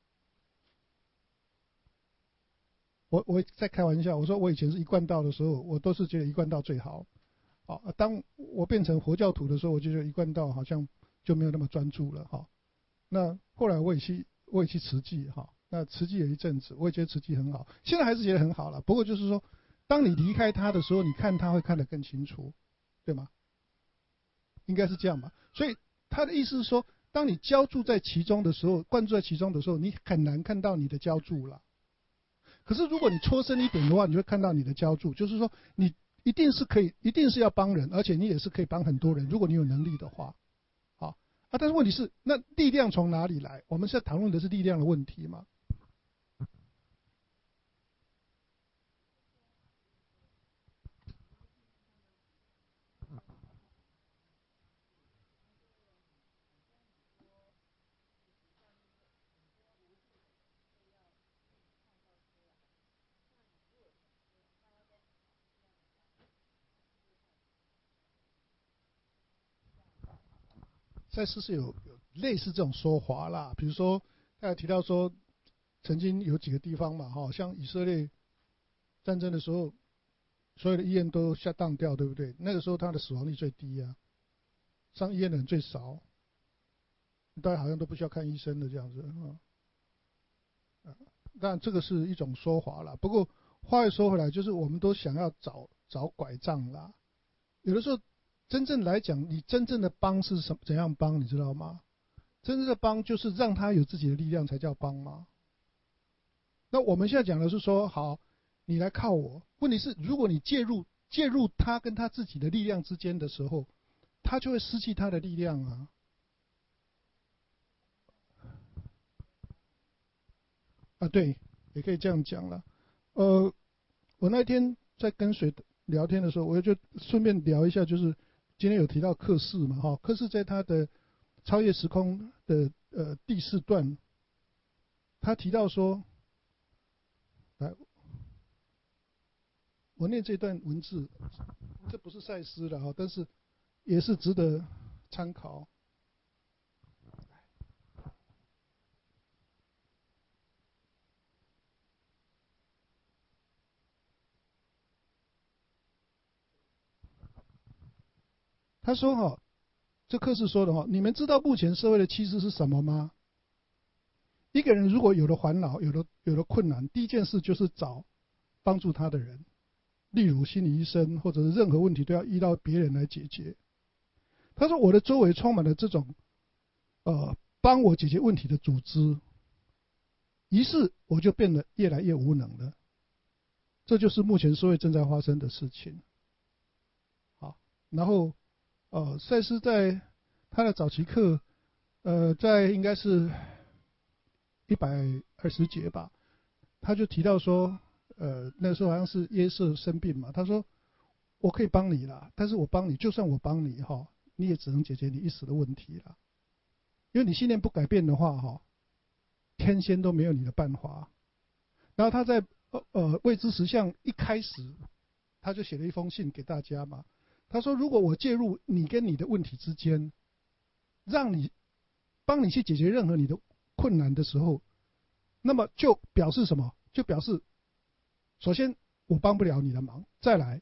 我在开玩笑，我说我以前是一贯道的时候，我都是觉得一贯道最好。啊，当我变成佛教徒的时候，我就觉得一贯道好像就没有那么专注了哈。那后来我也去慈济哈，那慈济有一阵子，我也觉得慈济很好，现在还是觉得很好了。不过就是说，当你离开他的时候，你看他会看得更清楚，对吗？应该是这样吧。所以他的意思是说，当你浇筑在其中的时候，灌注在其中的时候，你很难看到你的浇筑了。可是如果你抽身一点的话，你会看到你的浇筑，就是说你一定是可以，一定是要帮人，而且你也是可以帮很多人，如果你有能力的话。好啊，但是问题是，那力量从哪里来？我们现在讨论的是力量的问题嘛。 赛斯是有类似这种说法啦，比如说他有提到说，曾经有几个地方嘛，像以色列战争的时候，所有的医院都下当掉，对不对？那个时候他的死亡率最低啊，上医院的人最少，大家好像都不需要看医生的这样子当然这个是一种说法啦，不过话又说回来，就是我们都想要找拐杖啦。有的时候，真正来讲，你真正的帮是怎样帮，你知道吗？真正的帮就是让他有自己的力量才叫帮嘛。那我们现在讲的是说，好，你来靠我。问题是，如果你介入他跟他自己的力量之间的时候，他就会失去他的力量啊。对，也可以这样讲了。我那天在跟谁聊天的时候，我就顺便聊一下，就是今天有提到克氏嘛，克氏在他的超越时空的第4段，他提到说，来，我念这段文字，这不是赛斯的但是也是值得参考。他说这克氏说的你们知道目前社会的趋势是什么吗？一个人如果有了烦恼，有了困难，第一件事就是找帮助他的人，例如心理医生，或者是任何问题都要依靠别人来解决。他说我的周围充满了这种帮我解决问题的组织，于是我就变得越来越无能了。这就是目前社会正在发生的事情。好，然后赛斯在他的早期课，在应该是120节吧，他就提到说，那时候好像是耶瑟生病嘛，他说我可以帮你啦，但是我帮你，就算我帮你你也只能解决你一时的问题啦，因为你信念不改变的话天仙都没有你的办法。然后他在未知实相一开始，他就写了一封信给大家嘛，他说如果我介入你跟你的问题之间，帮你去解决任何你的困难的时候，那么就表示什么？就表示首先我帮不了你的忙，再来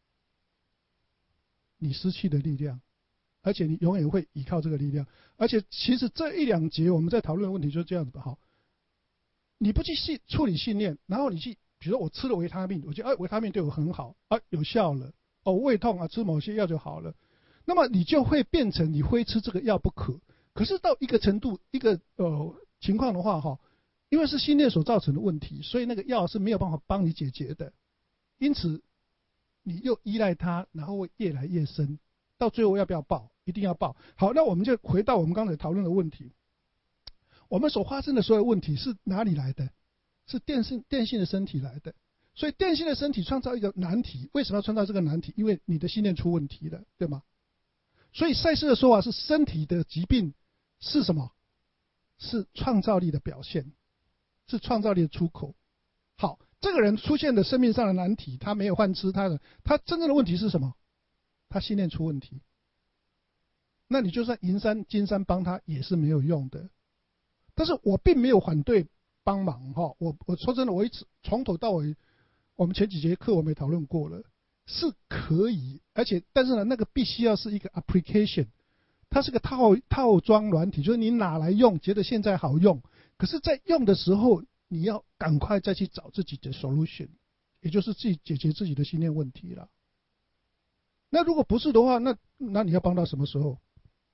你失去的力量，而且你永远会依靠这个力量。而且其实这1-2节我们在讨论的问题就是这样子吧，你不去处理信念，然后你去，比如说我吃了维他命，我觉得维他命对我很好有效了，胃痛吃某些药就好了，那么你就会变成你非吃这个药不可。可是到一个程度，一个情况的话因为是信念所造成的问题，所以那个药是没有办法帮你解决的，因此你又依赖它，然后会越来越深，到最后要不要报？一定要报。好，那我们就回到我们刚才讨论的问题，我们所发生的所有问题是哪里来的？是电信的身体来的。所以电信的身体创造一个难题，为什么要创造这个难题？因为你的信念出问题了，对吗？所以赛斯的说法是，身体的疾病是什么？是创造力的表现，是创造力的出口。好，这个人出现的生命上的难题，他没有饭吃，他真正的问题是什么？他信念出问题。那你就算银山金山帮他也是没有用的。但是我并没有反对帮忙我说真的，我从头到尾，我们前几节课我们也讨论过了，是可以，但是呢，那个必须要是一个 application， 它是个套装软体，就是你拿来用，觉得现在好用，可是在用的时候，你要赶快再去找自己的 solution， 也就是自己解决自己的信念问题了。那如果不是的话，那你要帮到什么时候？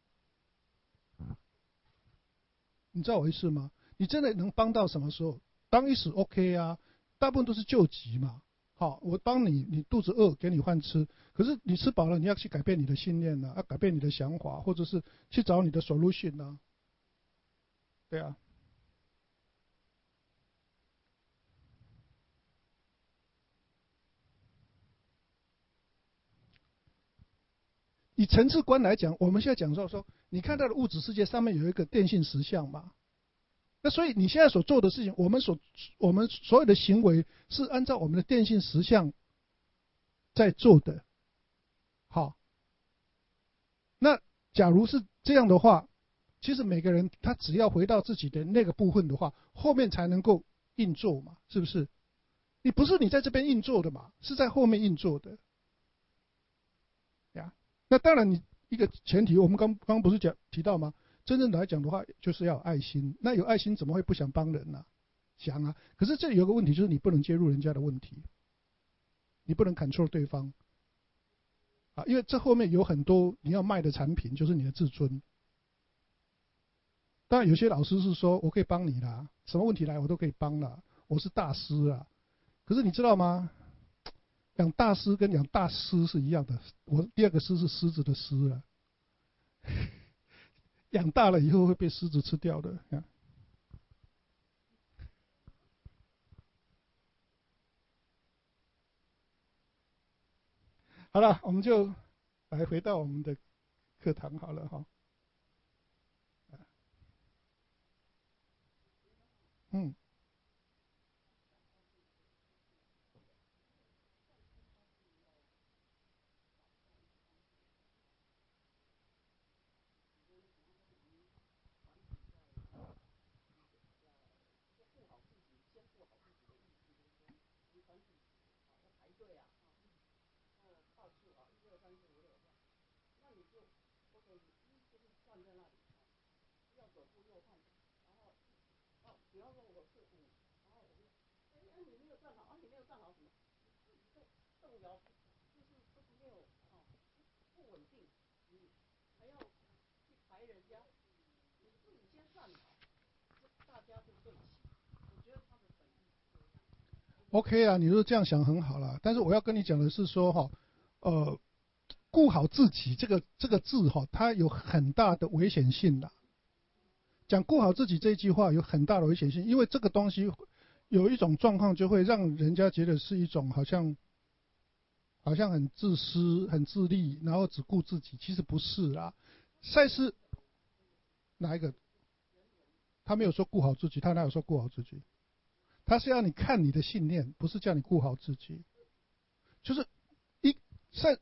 你知道我意思吗？你真的能帮到什么时候？帮一时 OK 啊，大部分都是救急嘛。好，我帮你，你肚子饿，给你饭吃。可是你吃饱了，你要去改变你的信念要改变你的想法，或者是去找你的 solution 对啊。以层次观来讲，我们现在讲说，你看到的物质世界上面有一个电信实相嘛？那所以你现在所做的事情，我们所有的行为是按照我们的电信实相在做的。好，那假如是这样的话， 其实每个人他只要回到自己的那个部分的话，后面才能够运作嘛，是不是？你不是你在这边运作的嘛，是在后面运作的呀。那当然，你一个前提，我们刚不是提到吗？真正来讲的话，就是要有爱心。那有爱心怎么会不想帮人呢？想啊。可是这里有个问题，就是你不能介入人家的问题，你不能 control 对方啊，因为这后面有很多你要卖的产品，就是你的自尊。当然，有些老师是说我可以帮你啦，什么问题来我都可以帮啦，我是大师啊。可是你知道吗？养大师跟养大狮是一样的，我第二个狮是狮子的狮啊，养大了以后会被狮子吃掉的。好了，我们就来回到我们的课堂好了哈。嗯。OK 啊，你说这样想很好啦，但是我要跟你讲的是说哈，呃，顾好自己这个字哈，它有很大的危险性的。讲顾好自己这一句话有很大的危险性，因为这个东西有一种状况就会让人家觉得是一种好像很自私、很自利，然后只顾自己，其实不是啦。赛斯哪一个？他没有说顾好自己，他哪有说顾好自己？他是要你看你的信念，不是叫你顾好自己。就是一赛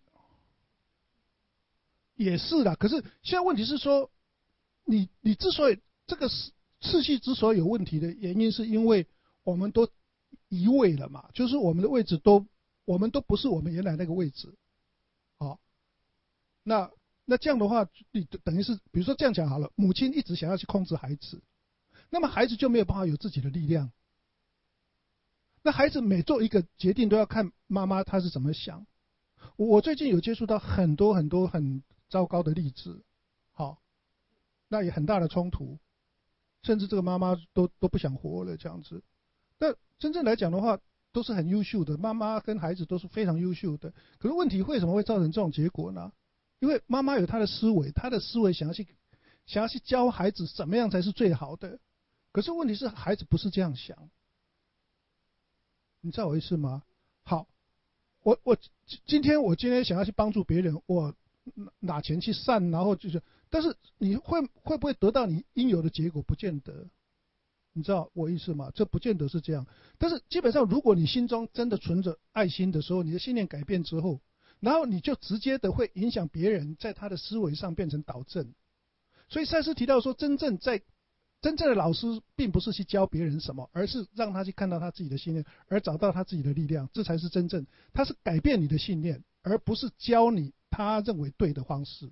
也是啦，可是现在问题是说，你之所以这个次序之所以有问题的原因，是因为我们都移位了嘛，就是我们的位置我们都不是我们原来那个位置。好，那这样的话，你等于是比如说这样讲好了，母亲一直想要去控制孩子，那么孩子就没有办法有自己的力量。那孩子每做一个决定都要看妈妈她是怎么想。我最近有接触到很多很多很糟糕的例子，好，那也很大的冲突，甚至这个妈妈都不想活了这样子。那真正来讲的话，都是很优秀的，妈妈跟孩子都是非常优秀的。可是问题为什么会造成这种结果呢？因为妈妈有她的思维，她的思维想要去教孩子怎么样才是最好的。可是问题是孩子不是这样想，你知道我意思吗？好，我今天想要去帮助别人，我拿钱去善，然后就是，但是你会不会得到你应有的结果？不见得，你知道我意思吗？这不见得是这样。但是基本上，如果你心中真的存着爱心的时候，你的信念改变之后，然后你就直接的会影响别人，在他的思维上变成导正。所以赛斯提到说，真正的老师并不是去教别人什么，而是让他去看到他自己的信念，而找到他自己的力量，这才是真正。他是改变你的信念，而不是教你他认为对的方式。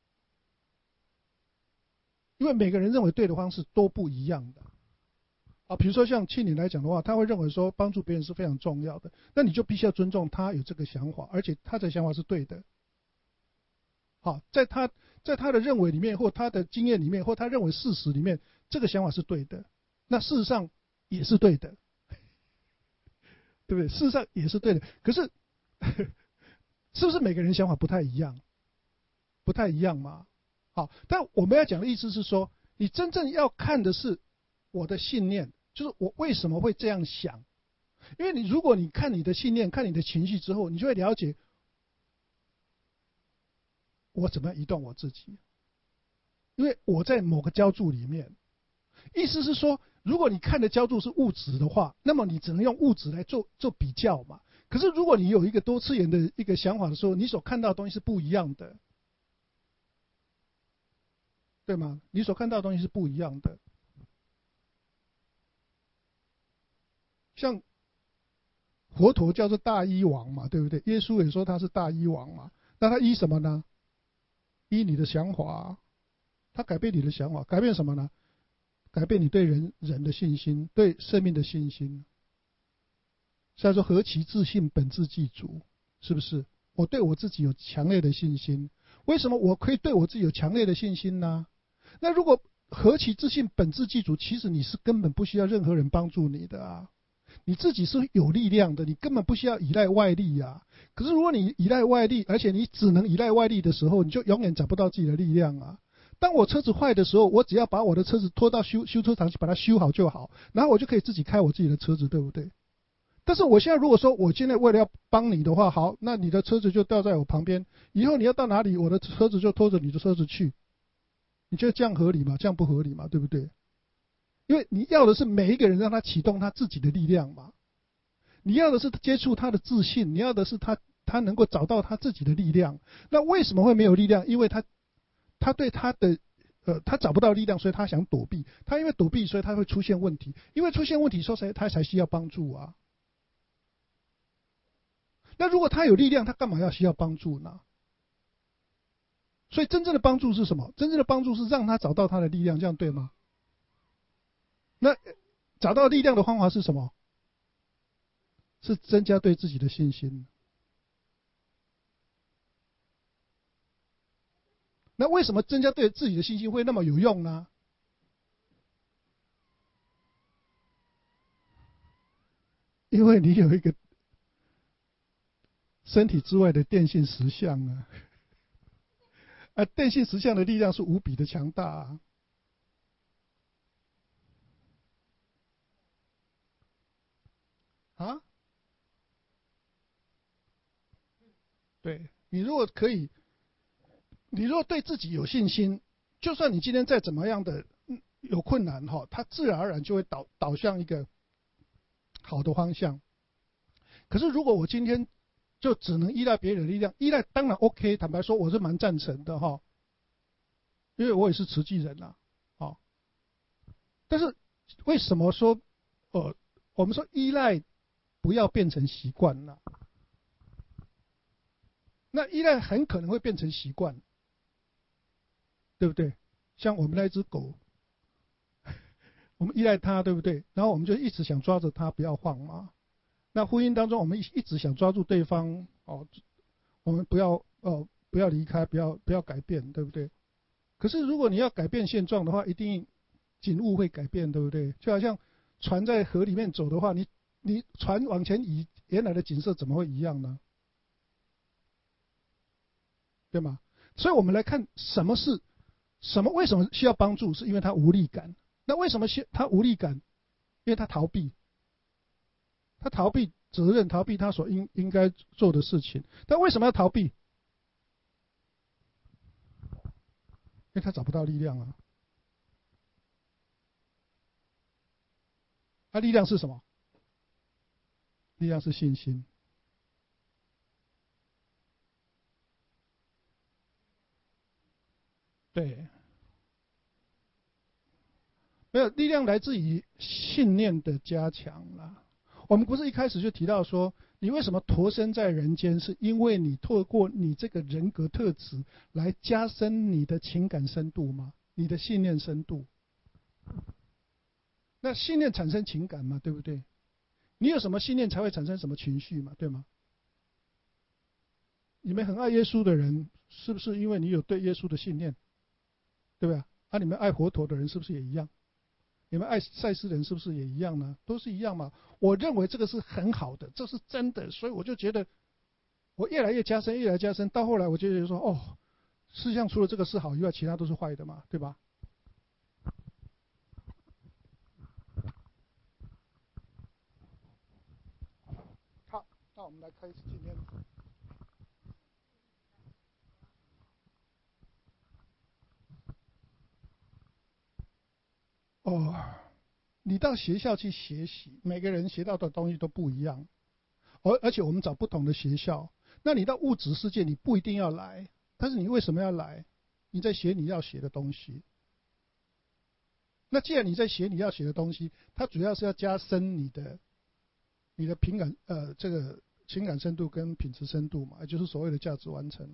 因为每个人认为对的方式都不一样的啊。比如说像庆龄来讲的话，他会认为说帮助别人是非常重要的，那你就必须要尊重他有这个想法，而且他的想法是对的。好，在他的认为里面，或他的经验里面，或他认为事实里面，这个想法是对的，那事实上也是对的，对不对？事实上也是对的。可是是不是每个人想法不太一样？不太一样嘛？好，但我们要讲的意思是说，你真正要看的是我的信念，就是我为什么会这样想。因为如果你看你的信念，看你的情绪之后，你就会了解我怎么样移动我自己。因为我在某个浇筑里面，意思是说，如果你看的浇筑是物质的话，那么你只能用物质来做比较嘛。可是如果你有一个多次元的一个想法的时候，你所看到的东西是不一样的。 对吗？你所看到的东西是不一样的。像佛陀叫做大医王嘛，对不对？耶稣也说他是大医王嘛。那他医什么呢？医你的想法，他改变你的想法，改变什么呢？改变你对人的信心，对生命的信心。所以说何其自信，本自具足，是不是？我对我自己有强烈的信心。为什么我可以对我自己有强烈的信心呢？那如果何其自信，本自具足，其实你是根本不需要任何人帮助你的啊。你自己是有力量的，你根本不需要依赖外力啊。可是如果你依赖外力，而且你只能依赖外力的时候，你就永远找不到自己的力量啊。当我车子坏的时候，我只要把我的车子拖到修车厂去把它修好就好，然后我就可以自己开我自己的车子，对不对？但是我现在如果说我现在为了要帮你的话，好，那你的车子就掉在我旁边，以后你要到哪里，我的车子就拖着你的车子去。你觉得这样合理吗？这样不合理嘛，对不对？因为你要的是每一个人让他启动他自己的力量嘛，你要的是接触他的自信，你要的是他能够找到他自己的力量。那为什么会没有力量？因为他对他的他找不到力量，所以他想躲避。他因为躲避，所以他会出现问题。因为出现问题，所以他才需要帮助啊。那如果他有力量，他干嘛要需要帮助呢？所以真正的帮助是什么？真正的帮助是让他找到他的力量，这样对吗？那找到力量的方法是什么？是增加对自己的信心。那为什么增加对自己的信心会那么有用呢？因为你有一个身体之外的电信实相啊，电信实相的力量是无比的强大啊。啊，对，你如果可以，你如果对自己有信心，就算你今天再怎么样的有困难哈，它自然而然就会导向一个好的方向。可是如果我今天就只能依赖别人的力量，依赖当然 OK， 坦白说我是蛮赞成的哈，因为我也是慈济人呐，好，但是为什么说我们说依赖不要变成习惯呢？那依赖很可能会变成习惯，对不对？像我们那只狗，我们依赖它，对不对？然后我们就一直想抓着它不要放嘛。那婚姻当中，我们一直想抓住对方哦，我们不要离开，不要改变，对不对？可是如果你要改变现状的话，一定景物会改变，对不对？就好像船在河里面走的话，你船往前移，原来的景色怎么会一样呢？对吗？所以我们来看为什么需要帮助，是因为他无力感。那为什么他无力感？因为他逃避，他逃避责任，逃避他所应该做的事情。但为什么要逃避？因为他找不到力量啊。他力量是什么？力量是信心。对，没有力量来自于信念的加强啦。我们不是一开始就提到说，你为什么投身在人间，是因为你透过你这个人格特质来加深你的情感深度吗？你的信念深度。那信念产生情感嘛，对不对？你有什么信念才会产生什么情绪嘛，对吗？你们很爱耶稣的人，是不是因为你有对耶稣的信念，对吧？你们爱佛陀的人是不是也一样？你们爱赛斯人是不是也一样呢？都是一样嘛。我认为这个是很好的，这是真的，所以我就觉得我越来越加深，越来越加深，到后来我就觉得说，哦，世上除了这个是好以外，其他都是坏的嘛，对吧？好，那我们来开始今天。哦，你到学校去学习，每个人学到的东西都不一样，而且我们找不同的学校。那你到物质世界，你不一定要来，但是你为什么要来？你在学你要学的东西。 那既然你在写你要写的东西，它主要是要加深你的这个情感深度跟品质深度嘛，也就是所谓的价值完成。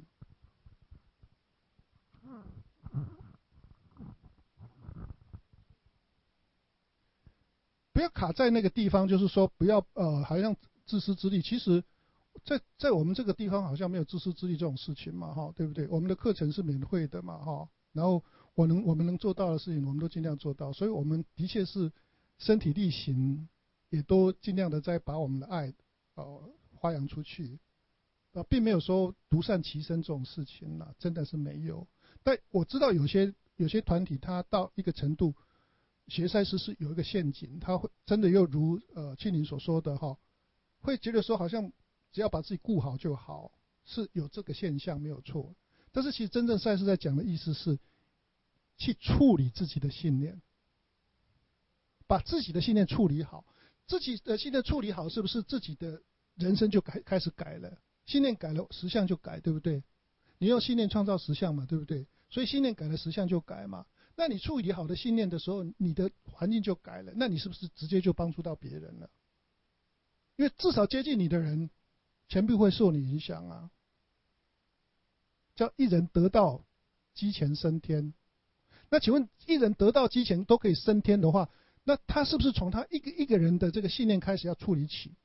不要卡在那个地方，就是说不要好像自私自利。其实在我们这个地方好像没有自私自利这种事情嘛，哈，对不对？我们的课程是免费的嘛，哈，然后我们能做到的事情，我们都尽量做到。所以我们的确是身体力行，也都尽量的在把我们的爱发扬出去，并没有说独善其身这种事情啦，真的是没有。但我知道有些团体，它到一个程度，学赛事是有一个陷阱，他会真的又如庆林所说的哈，会觉得说好像只要把自己顾好就好，是有这个现象没有错。但是其实真正赛事在讲的意思是，去处理自己的信念，把自己的信念处理好。自己的信念处理好，是不是自己的人生就开始改了？信念改了，实相就改，对不对？你用信念创造实相嘛，对不对？所以信念改了，实相就改嘛。那你处理好的信念的时候，你的环境就改了，那你是不是直接就帮助到别人了？因为至少接近你的人，全部会受你影响啊。叫一人得道，鸡前升天。那请问，一人得道鸡前都可以升天的话，那他是不是从他一个人的这个信念开始要处理起？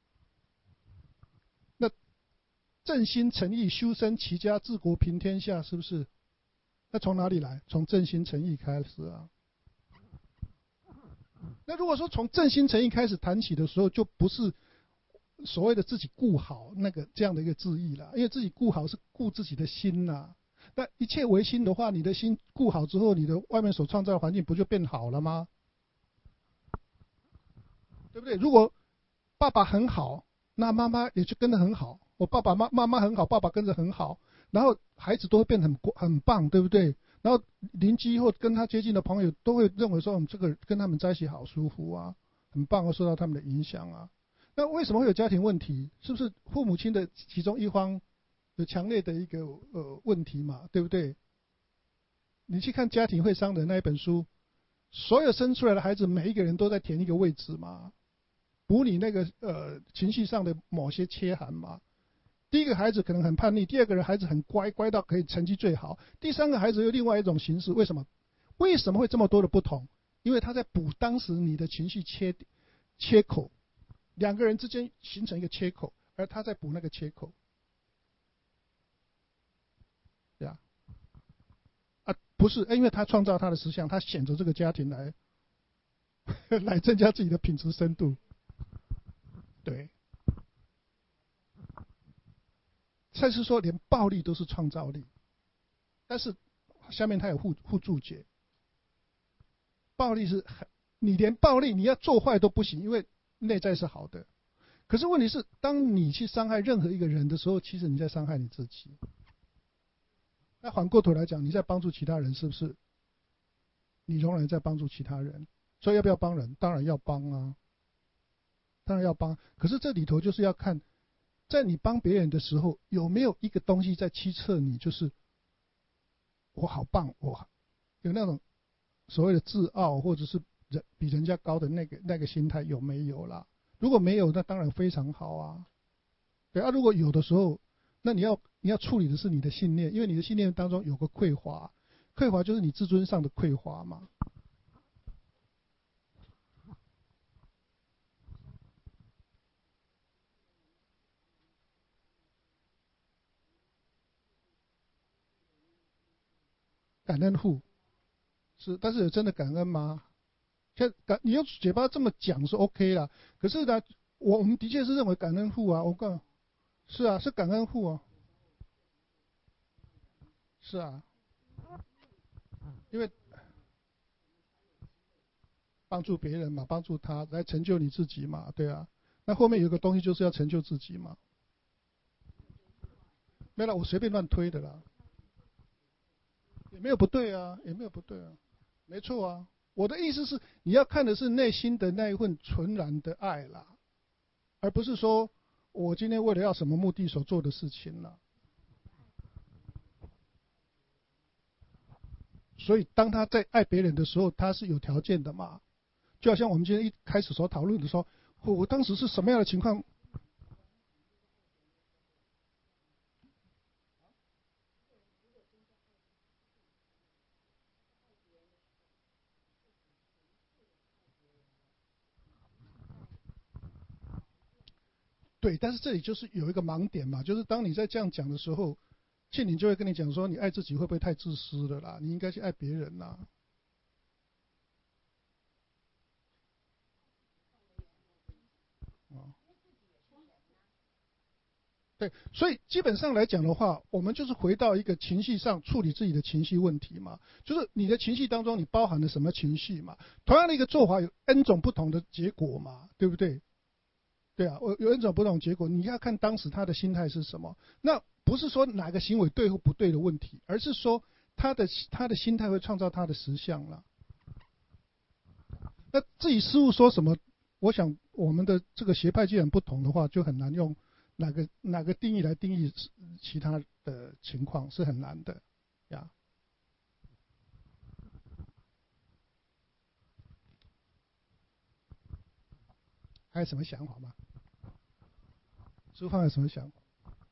那正心诚意修身齐家治国平天下，是不是？那从哪里来？从正心诚意开始啊。那如果说从正心诚意开始谈起的时候，就不是所谓的自己顾好这样的一个字义了，因为自己顾好是顾自己的心呐。那一切为心的话，你的心顾好之后，你的外面所创造的环境不就变好了吗？对不对？如果爸爸很好，那妈妈也就跟着很好。我妈妈很好，爸爸跟着很好，然后孩子都会变得很棒，对不对？然后邻居或跟他接近的朋友都会认为说，这个跟他们在一起好舒服啊，很棒啊，受到他们的影响啊。那为什么会有家庭问题？是不是父母亲的其中一方有强烈的一个问题嘛？对不对？你去看家庭会商的那一本书，所有生出来的孩子每一个人都在填一个位置嘛，补你那个情绪上的某些缺憾嘛。第一个孩子可能很叛逆，第二个人孩子很乖，乖到可以成绩最好，第三个孩子又另外一种形式。为什么？为什么会这么多的不同？因为他在补当时你的情绪缺口，两个人之间形成一个缺口，而他在补那个缺口。对啊，不是，因为他创造他的实相，他选择这个家庭来来增加自己的品质深度。对，赛斯说连暴力都是创造力，但是下面他有附注解，暴力是你连暴力你要做坏都不行，因为内在是好的。可是问题是，当你去伤害任何一个人的时候，其实你在伤害你自己。那反过头来讲，你在帮助其他人，是不是？你仍然在帮助其他人。所以要不要帮人？当然要帮啊，当然要帮。可是这里头就是要看，在你帮别人的时候，有没有一个东西在驱策你，就是我好棒，我有那种所谓的自傲，或者是比人家高的那个心态有没有啦？如果没有，那当然非常好啊。对啊，如果有的时候，那你要处理的是你的信念，因为你的信念当中有个匮乏，匮乏就是你自尊上的匮乏嘛。感恩户是，但是有真的感恩吗？你用嘴巴这么讲是 OK 啦，可是呢，我们的确是认为感恩户啊，我告是啊，是感恩户啊，是啊，因为帮助别人嘛，帮助他来成就你自己嘛，对啊。那后面有个东西就是要成就自己嘛。没了，我随便乱推的啦，也没有不对啊，也没有不对啊，没错啊。我的意思是，你要看的是内心的那一份纯然的爱啦，而不是说我今天为了要什么目的所做的事情啦。 所以当他在爱别人的时候，他是有条件的嘛。就好像我们今天一开始所讨论的说，我当时是什么样的情况？对，但是这里就是有一个盲点嘛，就是当你在这样讲的时候，庆龄就会跟你讲说，你爱自己会不会太自私了啦？你应该去爱别人啦。哦，对，所以基本上来讲的话，我们就是回到一个情绪上处理自己的情绪问题嘛，就是你的情绪当中你包含了什么情绪嘛？同样的一个做法有 N 种不同的结果嘛，对不对？对啊，我有 N 种不同结果，你要看当时他的心态是什么。那不是说哪个行为对或不对的问题，而是说他的心态会创造他的实相了。那至于师傅说什么，我想我们的这个学派既然不同的话，就很难用哪个定义来定义其他的情况，是很难的呀。还有什么想法吗？师傅有什么想法？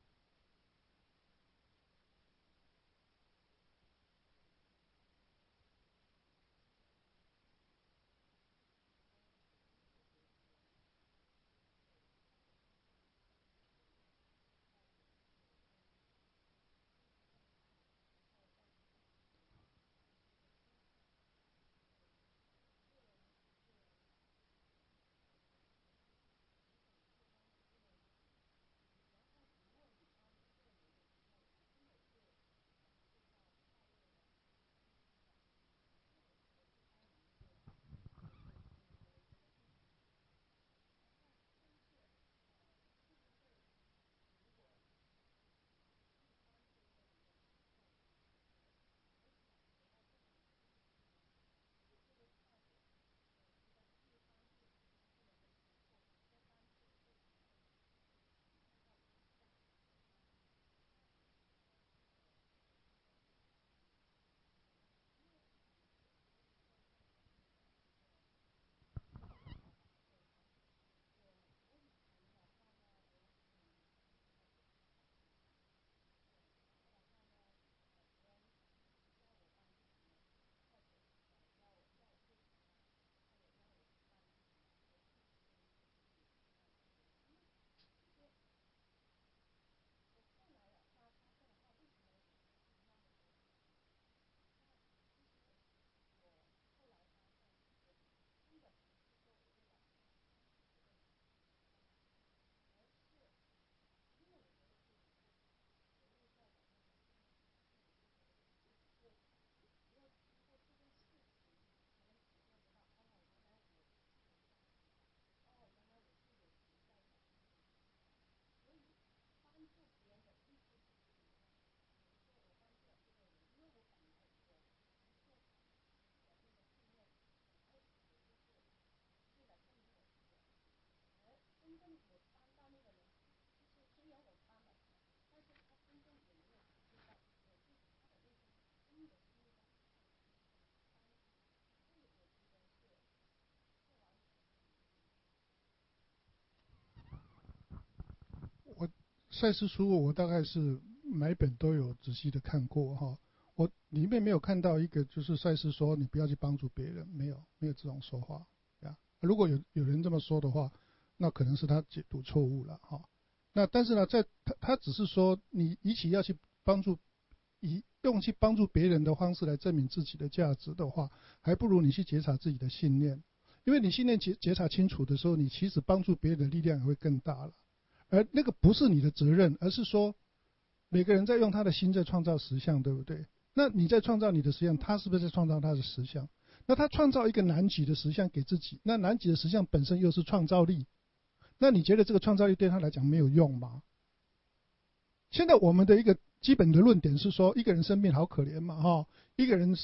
我赛斯书我大概是每本都有仔细的看过哈，我里面没有看到一个就是赛斯说你不要去帮助别人，没有这种说话呀。如果有人这么说的话，那可能是他解读错误了哈。那但是呢，在他只是说你与其要去帮助用去帮助别人的方式来证明自己的价值的话，还不如你去觉察自己的信念，因为你信念觉察清楚的时候，你其实帮助别人的力量也会更大了。而那个不是你的责任，而是说每个人在用他的心在创造实相，对不对？那你在创造你的实相，他是不是在创造他的实相？那他创造一个难己的实相给自己，那难己的实相本身又是创造力，那你觉得这个创造力对他来讲没有用吗？现在我们的一个基本的论点是说，一个人生病好可怜嘛，哈，一个人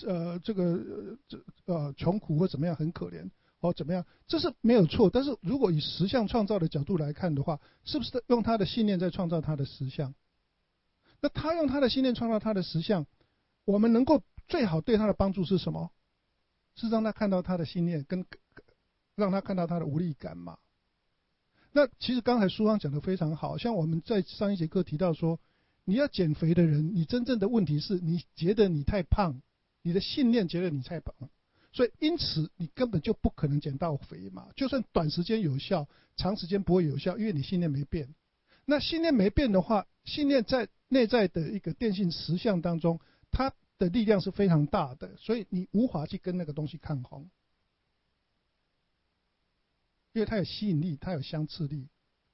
穷苦或怎么样很可怜，哦怎么样，这是没有错。但是如果以实相创造的角度来看的话，是不是用他的信念在创造他的实相？那他用他的信念创造他的实相，我们能够最好对他的帮助是什么？是让他看到他的信念，跟让他看到他的无力感嘛。那其实刚才书上讲的非常好，像我们在上一节课提到说，你要减肥的人，你真正的问题是你觉得你太胖，你的信念觉得你太胖，所以因此你根本就不可能减到肥嘛。就算短时间有效，长时间不会有效，因为你信念没变。那信念没变的话，信念在内在的一个电信实相当中，它的力量是非常大的，所以你无法去跟那个东西抗衡，因为它有吸引力，它有相斥力。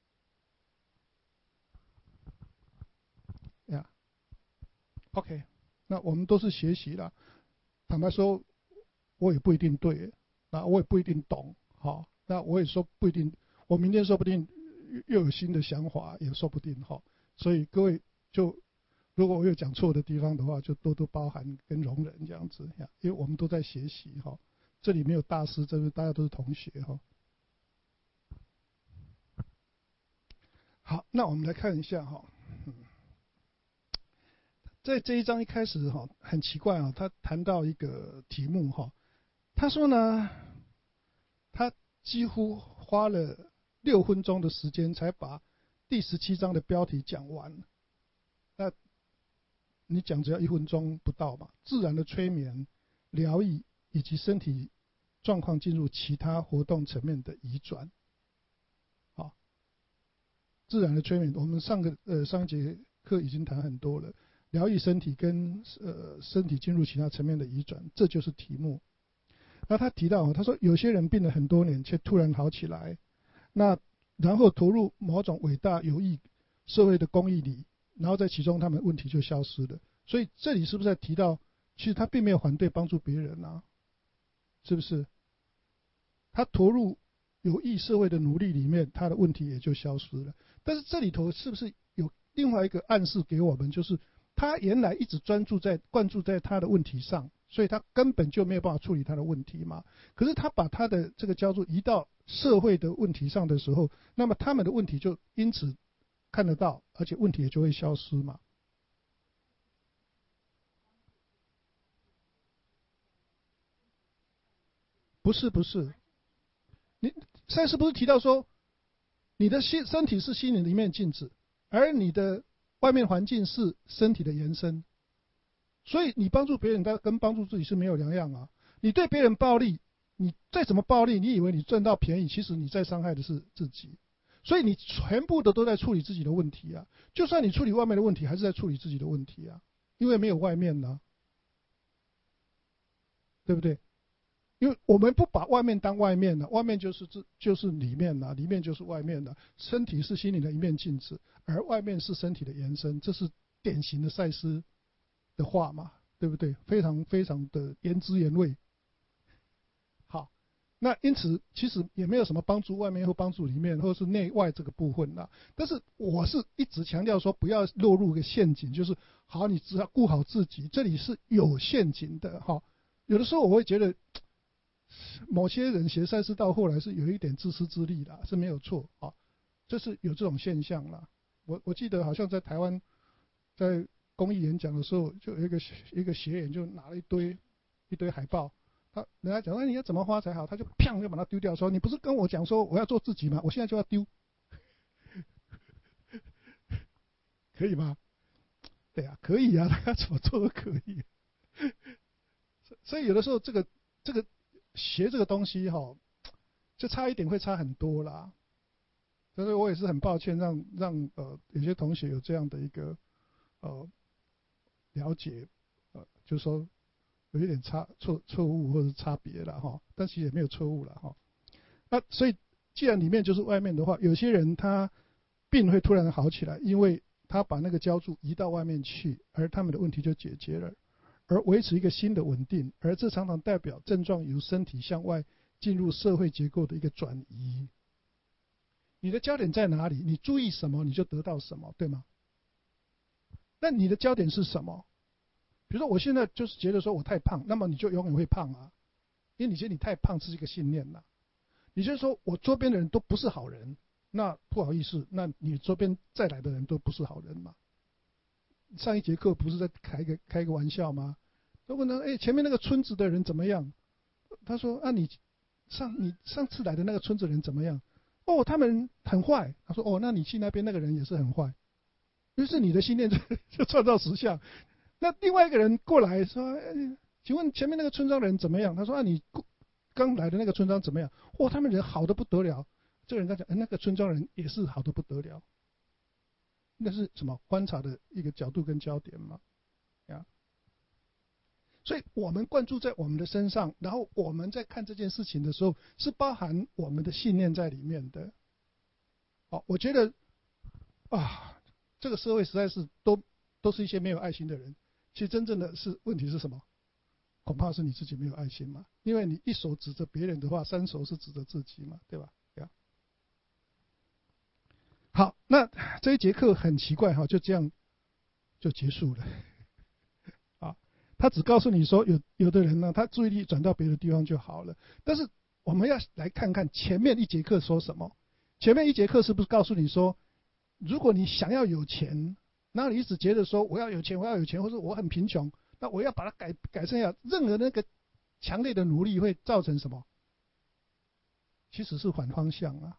呀、OK， 那我们都是学习啦。坦白说，我也不一定对，那我也不一定懂，好，那我也说不一定，我明天说不定又有新的想法，也说不定，好。所以各位就，如果我有讲错的地方的话，就多多包涵跟容忍这样子呀，因为我们都在学习哈，这里没有大师，这是大家都是同学哈。好，那我们来看一下哈。在这一章一开始哈，很奇怪啊，他谈到一个题目哈，他说呢，他几乎花了6分钟的时间才把第17章的标题讲完。那你讲只要1分钟不到嘛？自然的催眠、疗愈以及身体状况进入其他活动层面的移转。好，自然的催眠，我们上一节课已经谈很多了。疗愈身体跟身体进入其他层面的移转，这就是题目。那他提到，他说有些人病了很多年，却突然好起来，那然后投入某种伟大有益社会的公益里，然后在其中他们问题就消失了。所以这里是不是在提到，其实他并没有反对帮助别人啊，是不是？他投入有益社会的努力里面，他的问题也就消失了。但是这里头是不是有另外一个暗示给我们，就是他原来一直灌注在他的问题上，所以他根本就没有办法处理他的问题嘛。可是他把他的这个焦注移到社会的问题上的时候，那么他们的问题就因此看得到，而且问题也就会消失嘛。不是，你赛斯不是提到说，你的身体是心灵的一面镜子，而你的外面环境是身体的延伸。所以你帮助别人跟帮助自己是没有两样啊。你对别人暴力，你再怎么暴力，你以为你赚到便宜，其实你在伤害的是自己。所以你全部的都在处理自己的问题啊。就算你处理外面的问题，还是在处理自己的问题啊，因为没有外面啊，对不对？因为我们不把外面当外面了，外面就是里面了，里面就是外面了。身体是心灵的一面镜子，而外面是身体的延伸，这是典型的赛斯的话嘛，对不对？非常非常的言之言味。好，那因此其实也没有什么帮助外面或帮助里面，或是内外这个部分啦。但是我是一直强调说，不要落入一个陷阱，就是好，你只要顾好自己，这里是有陷阱的哈。有的时候我会觉得，某些人学赛事到后来是有一点自私自利啦，是没有错啊，这是有这种现象啦。我记得好像在台湾，在公益演讲的时候，就有一个学员就拿了一堆海报，人家讲，你要怎么花才好，他就砰就把它丢掉，说你不是跟我讲说我要做自己吗？我现在就要丢，可以吗？对啊，可以啊，他怎么做都可以。所以有的时候这个学这个东西哈，就差一点会差很多啦。所以我也是很抱歉让有些同学有这样的一个了解，就是说有一点错误或者差别了哈，但其实也没有错误了哈。那所以既然里面就是外面的话，有些人他病会突然好起来，因为他把那个浇筑移到外面去，而他们的问题就解决了，而维持一个新的稳定，而这常常代表症状由身体向外进入社会结构的一个转移。你的焦点在哪里？你注意什么，你就得到什么，对吗？那你的焦点是什么？比如说我现在就是觉得说我太胖，那么你就永远会胖啊，因为你觉得你太胖是一个信念啦。你就是说我周边的人都不是好人，那不好意思，那你周边再来的人都不是好人嘛。上一节课不是在开个玩笑吗？ 就问他，前面那个村子的人怎么样？他说啊，你上次来的那个村子人怎么样？哦，他们很坏。他说哦，那你去那边那个人也是很坏。于是你的信念就创造实相。那另外一个人过来说，请问前面那个村庄人怎么样？他说啊，你刚来的那个村庄怎么样？哦，他们人好的不得了。这个人跟他讲，那个村庄人也是好的不得了。那是什么？观察的一个角度跟焦点嘛，呀。所以我们灌注在我们的身上，然后我们在看这件事情的时候，是包含我们的信念在里面的。好，我觉得啊，这个社会实在是都是一些没有爱心的人。其实真正的问题是什么？恐怕是你自己没有爱心嘛，因为你一手指着别人的话，三手是指着自己嘛，对吧？好，那这一节课很奇怪哈，就这样就结束了。啊，他只告诉你说有的人呢，他注意力转到别的地方就好了。但是我们要来看看前面一节课说什么。前面一节课是不是告诉你说，如果你想要有钱，然后你一直觉得说我要有钱，或者我很贫穷，那我要把它改善下，任何那个强烈的努力会造成什么？其实是反方向啊。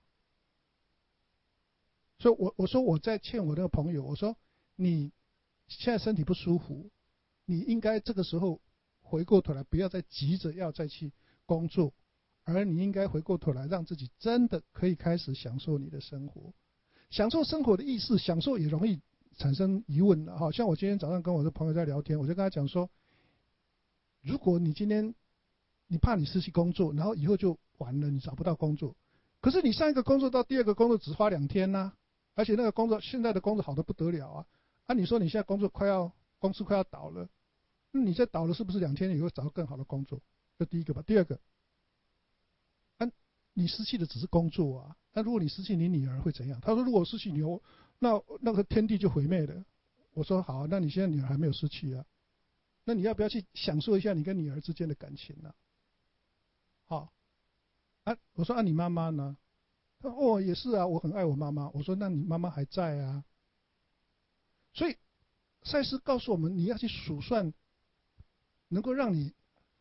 所以我说我在劝我那个朋友，我说你现在身体不舒服，你应该这个时候回过头来，不要再急着要再去工作，而你应该回过头来，让自己真的可以开始享受你的生活。享受生活的意思，享受也容易产生疑问了哈。像我今天早上跟我的朋友在聊天，我就跟他讲说，如果你今天你怕你失去工作，然后以后就完了，你找不到工作。可是你上一个工作到第二个工作只花2天呐，而且那个工作现在的工作好得不得了啊！你说你现在公司快要倒了，那你再倒了是不是2天以后找到更好的工作？这第一个吧。第二个，你失去的只是工作啊。那如果你失去你女儿会怎样？他说如果失去女儿，那个天地就毁灭了。我说好，那你现在女儿还没有失去啊，那你要不要去享受一下你跟女儿之间的感情呢？好，我说你妈妈呢？他说也是啊，我很爱我妈妈。我说那你妈妈还在啊。所以赛斯告诉我们，你要去数算能够让你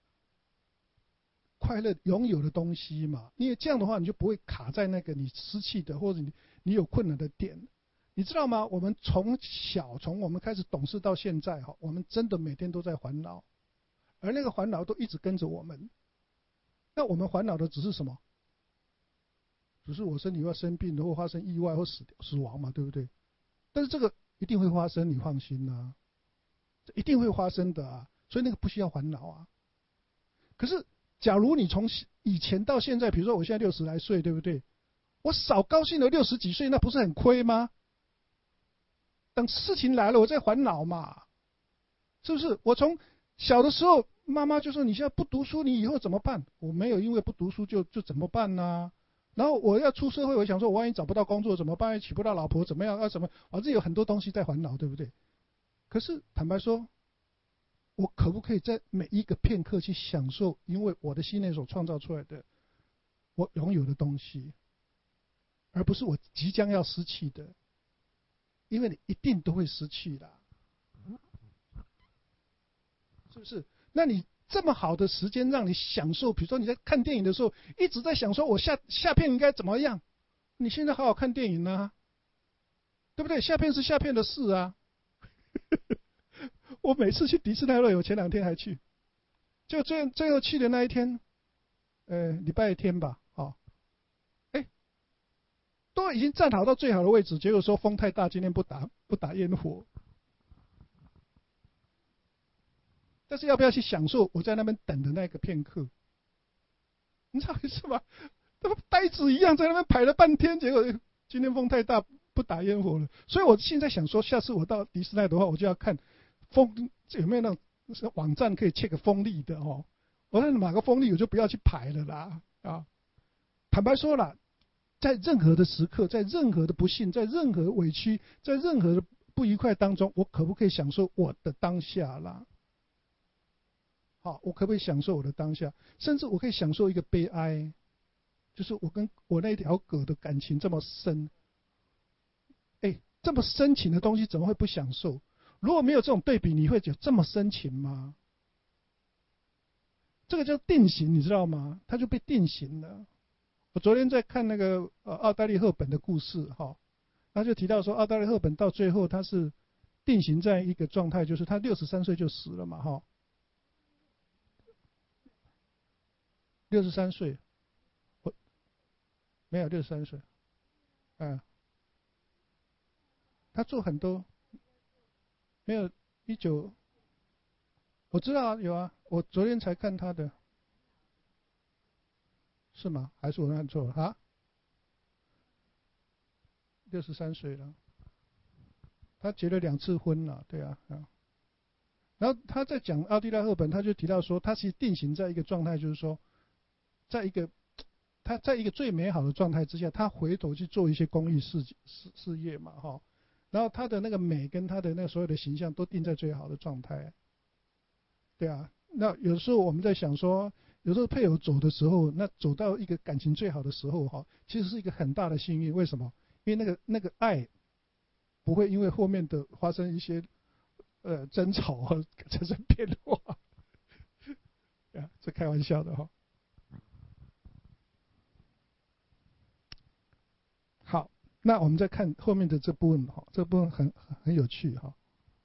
快乐拥有的东西嘛，因为这样的话你就不会卡在那个你失去的或者你有困难的点。你知道吗？我们从我们开始懂事到现在我们真的每天都在烦恼，而那个烦恼都一直跟着我们。那我们烦恼的只是什么？只是我身体要生病或发生意外或死亡嘛，对不对？但是这个一定会发生，你放心啊，这一定会发生的啊，所以那个不需要烦恼啊。可是假如你从以前到现在，比如说我现在60来岁，对不对？我少高兴了60几岁，那不是很亏吗？等事情来了，我再烦恼嘛，是不是？我从小的时候，妈妈就说你现在不读书，你以后怎么办？我没有因为不读书就怎么办呢？然后我要出社会，我想说，我万一找不到工作怎么办？娶不到老婆怎么样？什么？反正有很多东西在烦恼，对不对？可是坦白说，我可不可以在每一个片刻去享受，因为我的信念所创造出来的我拥有的东西，而不是我即将要失去的？因为你一定都会失去的，是不是？那你这么好的时间让你享受，比如说你在看电影的时候一直在想说我下片应该怎么样，你现在好好看电影啊，对不对？下片是下片的事啊。我每次去迪士尼乐园，我前2天还去，就最后去的那一天，礼拜天吧，都已经站好到最好的位置，结果说风太大，今天不打烟火。但是要不要去享受我在那边等的那个片刻？你知道意思吗？他呆子一样在那边排了半天，结果今天风太大，不打烟火了。所以我现在想说，下次我到迪士尼的话，我就要看风有没有那种网站可以check风力的哦。我说哪个风力我就不要去排了啦啊！坦白说了，在任何的时刻，在任何的不幸，在任何委屈，在任何的不愉快当中，我可不可以享受我的当下啦？好，我可不可以享受我的当下？甚至我可以享受一个悲哀，就是我跟我那条狗的感情这么深，这么深情的东西怎么会不享受？如果没有这种对比，你会有这么深情吗？ 这个叫定型，你知道吗？他就被定型了。我昨天在看那个奥黛丽·赫本的故事哈，他就提到说，奥黛丽·赫本到最后他是定型在一个状态，就是他63岁就死了嘛哈，63岁，我没有63岁，嗯，他做很多没有19，我知道啊，有啊，我昨天才看他的，是吗？还是我看错了啊？63岁了，他结了2次婚了，对啊，然后他在讲奥黛丽·赫本，他就提到说，他其实定型在一个状态，就是说，在一个他在一个最美好的状态之下，他回头去做一些公益事业嘛，哈。然后他的那个美跟他的那个所有的形象都定在最好的状态，对啊。那有时候我们在想说，有时候配偶走的时候，那走到一个感情最好的时候，哈，其实是一个很大的幸运。为什么？因为那个爱不会因为后面的发生一些争吵而产生变化，这开玩笑的哈。好，那我们再看后面的这部分哈，这部分很有趣哈。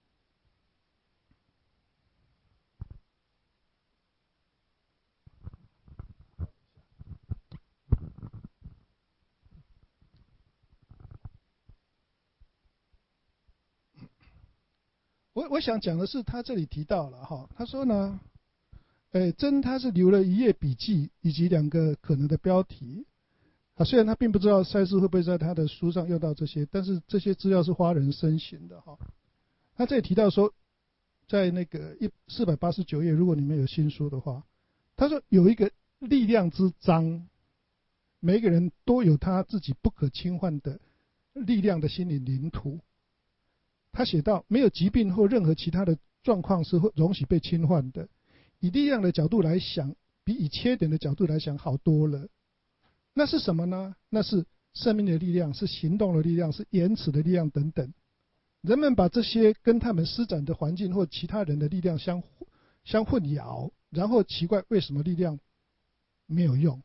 我想讲的是，他这里提到了哈，他说呢，真他是留了1页笔记以及2个可能的标题啊，虽然他并不知道赛斯会不会在他的书上用到这些，但是这些资料是发人深省的哈。他这里提到说，在那个489页，如果你们有新书的话，他说有一个力量之章，每个人都有他自己不可侵犯的力量的心灵领土。他写道，没有疾病或任何其他的状况是会容许被侵犯的。以力量的角度来想，比以缺点的角度来想好多了。那是什么呢？那是生命的力量，是行动的力量，是言辞的力量等等。人们把这些跟他们施展的环境或其他人的力量相混淆，然后奇怪为什么力量没有用。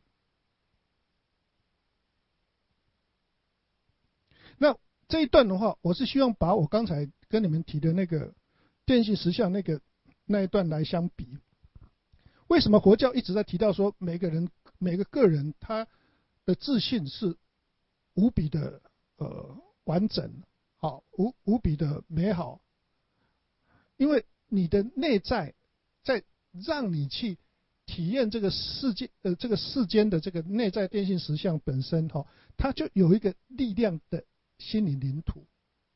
那这一段的话，我是希望把我刚才跟你们提的那个电信实相那一段来相比。为什么佛教一直在提到说每个个人他的自信是无比的完整，好无比的美好？因为你的内在在让你去体验这个世界这个世间的这个内在电信实相本身哈，它就有一个力量的心灵领土。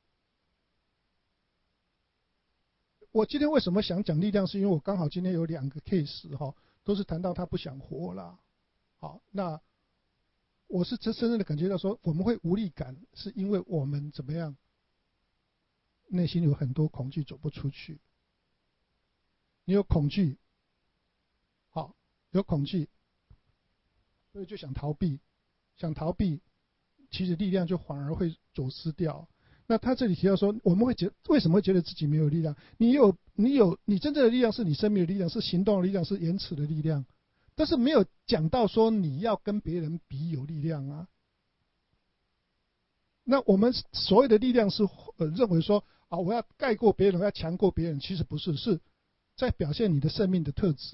我今天为什么想讲力量，是因为我刚好今天有2个 case 哈，都是谈到他不想活了。好，那我是深深的感觉到说，我们会无力感，是因为我们怎么样，内心有很多恐惧走不出去。你有恐惧，好，有恐惧，所以就想逃避，其实力量就反而会走失掉。那他这里提到说，我们为什么会觉得自己没有力量？你真正的力量是你生命的力量，是行动的力量，是言辞的力量，但是没有讲到说你要跟别人比有力量啊。那我们所谓的力量是认为说啊，我要盖过别人，我要强过别人，其实不是，是在表现你的生命的特质。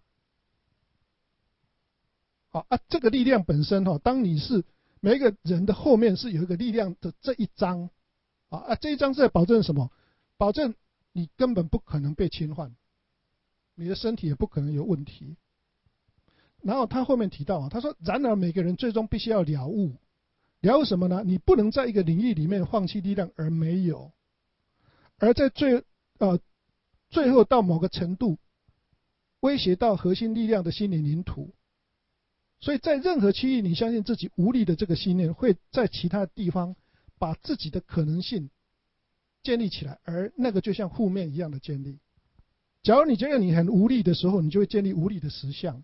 好啊，这个力量本身哈，当你是每一个人的后面是有一个力量的这一章。这一章是在保证什么？保证你根本不可能被侵犯，你的身体也不可能有问题。然后他后面提到他说，然而每个人最终必须要了悟什么呢？你不能在一个领域里面放弃力量而没有，而在最后到某个程度威胁到核心力量的心灵领土。所以在任何区域，你相信自己无力的这个信念，会在其他地方把自己的可能性建立起来，而那个就像负面一样的建立。假如你觉得你很无力的时候，你就会建立无力的实相。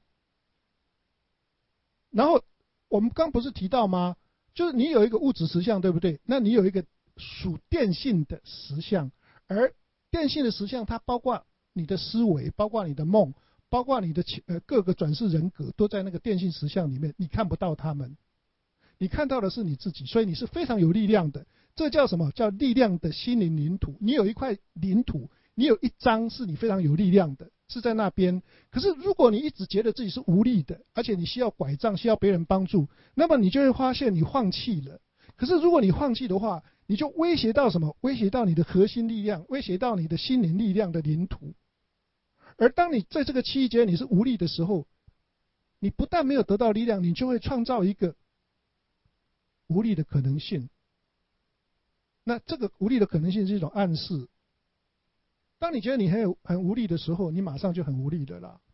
然后我们刚不是提到吗？就是你有一个物质实相，对不对？那你有一个属电性的实相，而电性的实相它包括你的思维，包括你的梦， 包括你的各个转世人格都在那个电信实相里面，你看不到他们，你看到的是你自己，所以你是非常有力量的。这叫什么？叫力量的心灵领土。你有一块领土，你有一张是你非常有力量的，是在那边。可是如果你一直觉得自己是无力的，而且你需要拐杖，需要别人帮助，那么你就会发现你放弃了。可是如果你放弃的话，你就威胁到什么？威胁到你的核心力量，威胁到你的心灵力量的领土。而当你在这个期间你是无力的时候，你不但没有得到力量，你就会创造一个无力的可能性。那这个无力的可能性是一种暗示。当你觉得你很无力的时候，你马上就很无力的啦。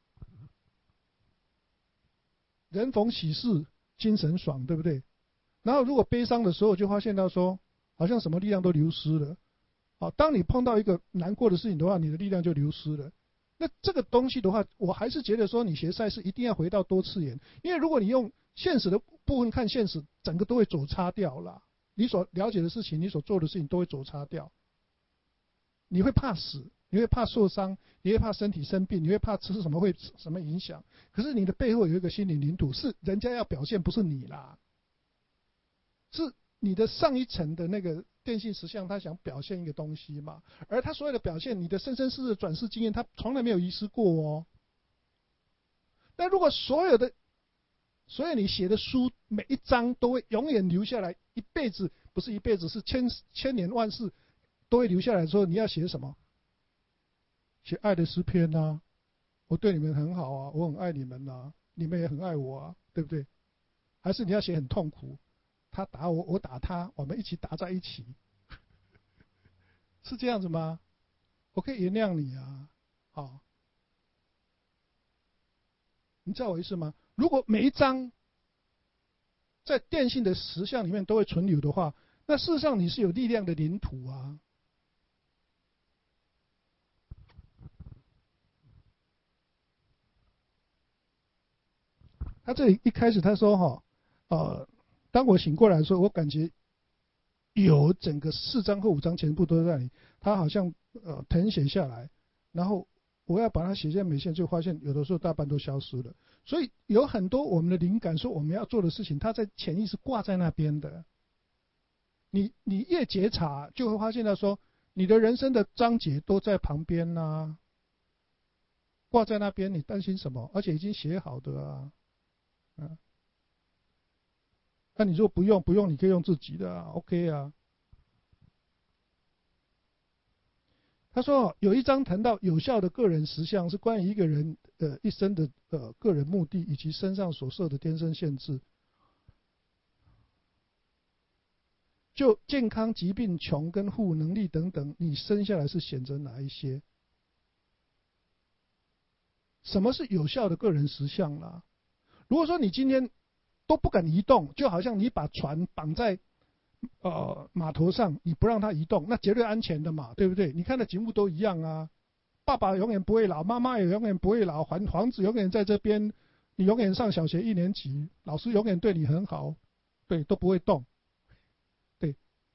人逢喜事精神爽，对不对？然后如果悲伤的时候，就发现到说，好像什么力量都流失了。好，当你碰到一个难过的事情的话，你的力量就流失了。那这个东西的话，我还是觉得说，你学赛事一定要回到多次元，因为如果你用现实的部分看现实，整个都会走差掉啦。你所了解的事情，你所做的事情都会走差掉。你会怕死，你会怕受伤，你会怕身体生病，你会怕吃什么会什么影响。可是你的背后有一个心灵领土，是人家要表现，不是你啦，是你的上一层的那个电信实相，他想表现一个东西嘛。而他所有的表现，你的生生世世的转世经验，他从来没有遗失过哦。但如果所有你写的书每一章都会永远留下来，一辈子不是一辈子，是千年万世都会留下来说，你要写什么？写爱的诗篇啊，我对你们很好啊，我很爱你们啊，你们也很爱我啊，对不对？还是你要写很痛苦，他打我，我打他，我们一起打在一起，是这样子吗？我可以原谅你啊，好，你知道我意思吗？如果每一章在电信的实相里面都会存留的话，那事实上你是有力量的领土啊。他这里一开始他说当我醒过来的时候，我感觉有整个4章或5章全部都在那里，他好像誊写下来，然后我要把它写在眉线，就发现有的时候大半都消失了。所以有很多我们的灵感，说我们要做的事情，它在潜意识挂在那边的。你越觉察，就会发现到说，你的人生的章节都在旁边啊，挂在那边，你担心什么？而且已经写好的啊。那你说不用，你可以用自己的啊 ，OK 啊。他说有一章谈到有效的个人实相，是关于一个人一生的个人目的以及身上所设的天生限制。就健康、疾病、穷跟富、能力等等，你生下来是选择哪一些？什么是有效的个人实相啦？如果说你今天都不敢移动，就好像你把船绑在码头上，你不让它移动，那绝对安全的嘛，对不对？你看的节目都一样啊，爸爸永远不会老，妈妈也永远不会老，房子永远在这边，你永远上小学1年级，老师永远对你很好，对，都不会动，对。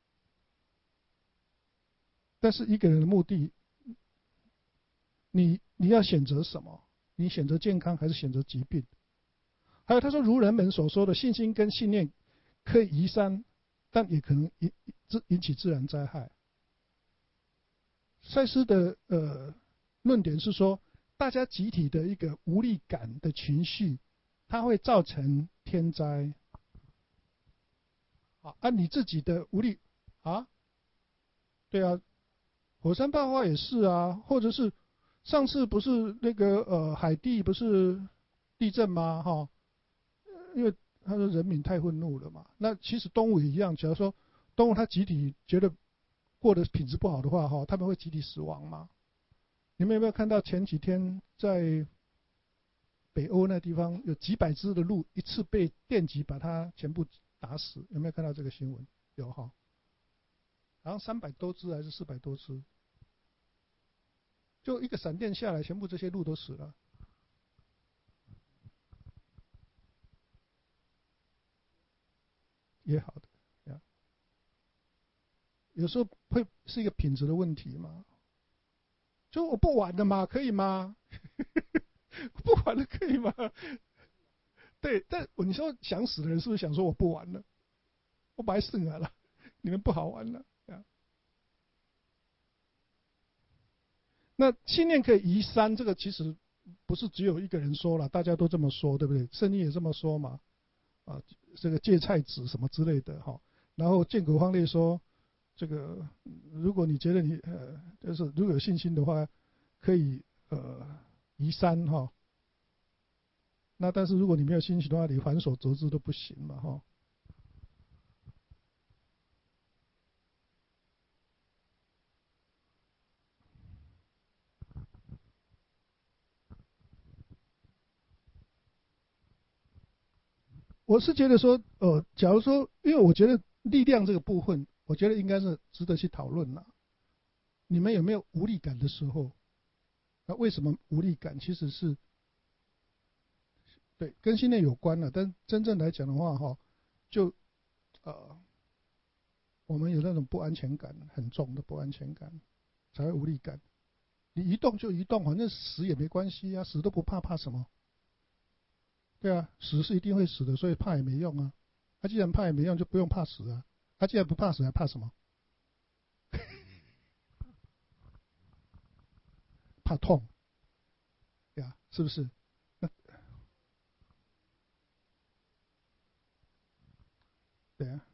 但是一个人的目的，你要选择什么？你选择健康还是选择疾病？还有他说，如人们所说的，信心跟信念可以移山，但也可能引起自然灾害。赛斯的论点是说，大家集体的一个无力感的情绪，它会造成天灾。你自己的无力啊，对啊，火山爆发也是啊，或者是上次不是那个海地不是地震吗？因为他说人民太愤怒了嘛。那其实动物也一样，假如说动物它集体觉得过的品质不好的话，他们会集体死亡嘛。你们有没有看到前几天在北欧那地方有几百只的鹿一次被电击把它全部打死？有没有看到这个新闻？有哈，好像300多只还是400多只，就一个闪电下来，全部这些鹿都死了。也好的，有时候会是一个品质的问题嘛。就我不玩了嘛，可以吗？ 不玩了可以吗？对，但你说想死的人是不是想说我不玩了，我白剩了，你们不好玩了？那信念可以移山，这个其实不是只有一个人说了，大家都这么说，对不对？圣经也这么说嘛，啊，这个芥菜籽什么之类的哈。然后建国方烈说，这个如果你觉得你就是如果有信心的话，可以移山哈。那但是如果你没有信心的话，你反手折枝都不行嘛哈。我是觉得说，假如说，因为我觉得力量这个部分，我觉得应该是值得去讨论了。你们有没有无力感的时候？那为什么无力感？其实是对跟信念有关了，但真正来讲的话，哈，就呃，我们有那种不安全感，很重的不安全感，才会无力感。你一动就一动，反正死也没关系啊，死都不怕，怕什么？对啊，死是一定会死的，所以怕也没用啊。既然怕也没用，就不用怕死啊。既然不怕死，还怕什么？怕痛，对啊，是不是？那对啊，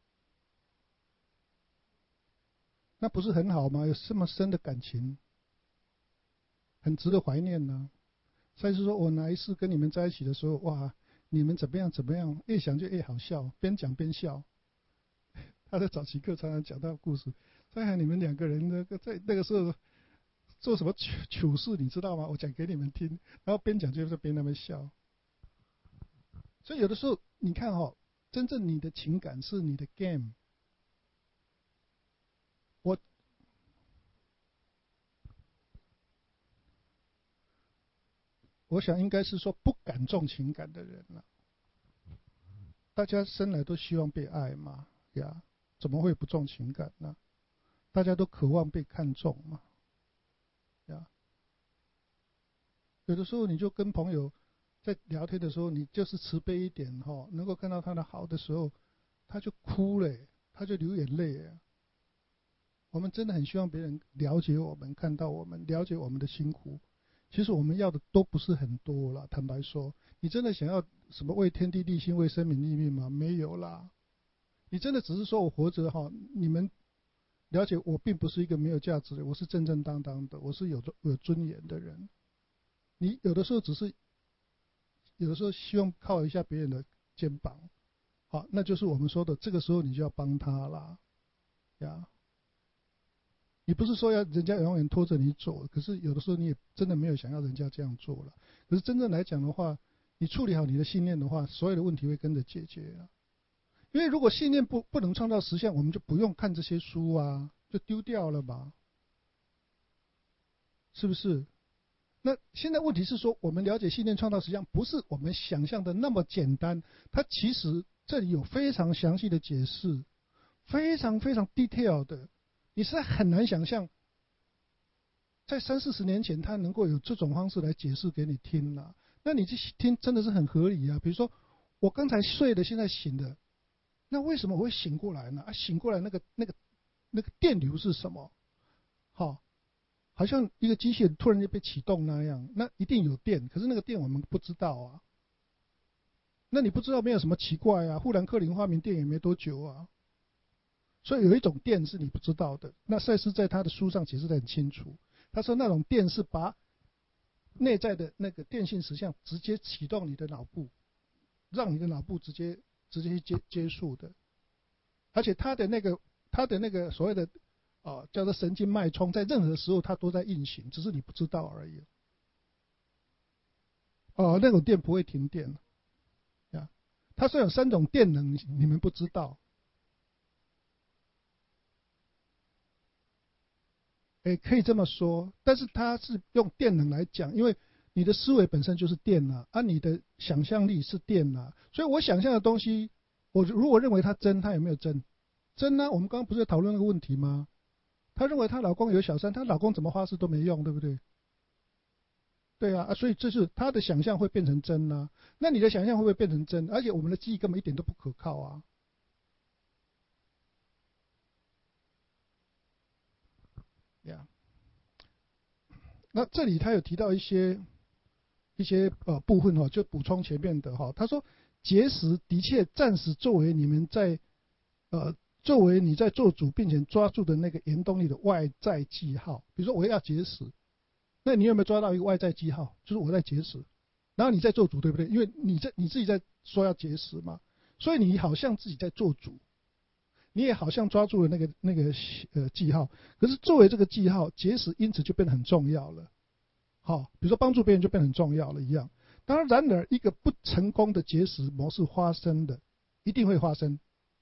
那不是很好吗？有这么深的感情，很值得怀念呢、赛斯说：“我哪一次跟你们在一起的时候，哇，你们怎么样怎么样，越想就越好笑，边讲边笑。”他在早期课常常讲到故事，在喊你们两个人那个在那个时候做什么糗事，你知道吗？我讲给你们听，然后边讲就是边那么笑。所以有的时候你看哦，真正你的情感是你的 game。我我想应该是说不敢重情感的人了。大家生来都希望被爱嘛，呀，怎么会不重情感呢？大家都渴望被看重嘛，呀。有的时候你就跟朋友在聊天的时候，你就是慈悲一点哈，能够看到他的好的时候，他就哭了，他就流眼泪。我们真的很希望别人了解我们，看到我们，了解我们的辛苦。其实我们要的都不是很多了，坦白说，你真的想要什么为天地立心，为生民立命吗？没有啦。你真的只是说我活着哈，你们了解我并不是一个没有价值的，我是正正当当的，我是有尊严的人。你有的时候只是有的时候希望靠一下别人的肩膀，好，那就是我们说的，这个时候你就要帮他啦，呀。你不是说要人家永远拖着你走，可是有的时候你也真的没有想要人家这样做了。可是真正来讲的话，你处理好你的信念的话，所有的问题会跟着解决了。因为如果信念不能创造实相，我们就不用看这些书啊，就丢掉了吧，是不是？那现在问题是说，我们了解信念创造实相，不是我们想象的那么简单。它其实这里有非常详细的解释，非常非常 detail 的，你实在很难想象，在30-40年前他能够有这种方式来解释给你听了。那你去听真的是很合理啊。比如说，我刚才睡了，现在醒了，那为什么我会醒过来呢？醒过来那个电流是什么？好，好像一个机械突然间被启动那样，那一定有电，可是那个电我们不知道啊。那你不知道没有什么奇怪啊，富兰克林发明电也没多久啊。所以有一种电是你不知道的。那赛斯在他的书上解释得很清楚，他说那种电是把内在的那个电信实相直接启动你的脑部，让你的脑部直接去接触的。而且他的那个所谓的叫做神经脉冲，在任何时候它都在运行，只是你不知道而已。那种电不会停电呀。它虽然有3种电能，你们不知道。可以这么说，但是它是用电能来讲，因为你的思维本身就是电你的想象力是电所以我想象的东西，我如果认为它真，它有没有真？真呢？我们刚刚不是在讨论那个问题吗？她认为她老公有小三，她老公怎么发誓都没用，对不对？ 对啊，所以这是他的想象会变成真啊。那你的想象会不会变成真？而且我们的记忆根本一点都不可靠啊。呀、那这里他有提到一些部分就补充前面的他说节食的确暂时作为你们在作为你在做主并且抓住的那个原动力的外在记号。比如说我要节食，那你有没有抓到一个外在记号？就是我在节食，然后你在做主，对不对？因为你自己在说要节食嘛，所以你好像自己在做主，你也好像抓住了那个记号。可是作为这个记号，节食因此就变得很重要了。比如说帮助别人就变得很重要了一样。当然而一个不成功的节食模式发生的，一定会发生。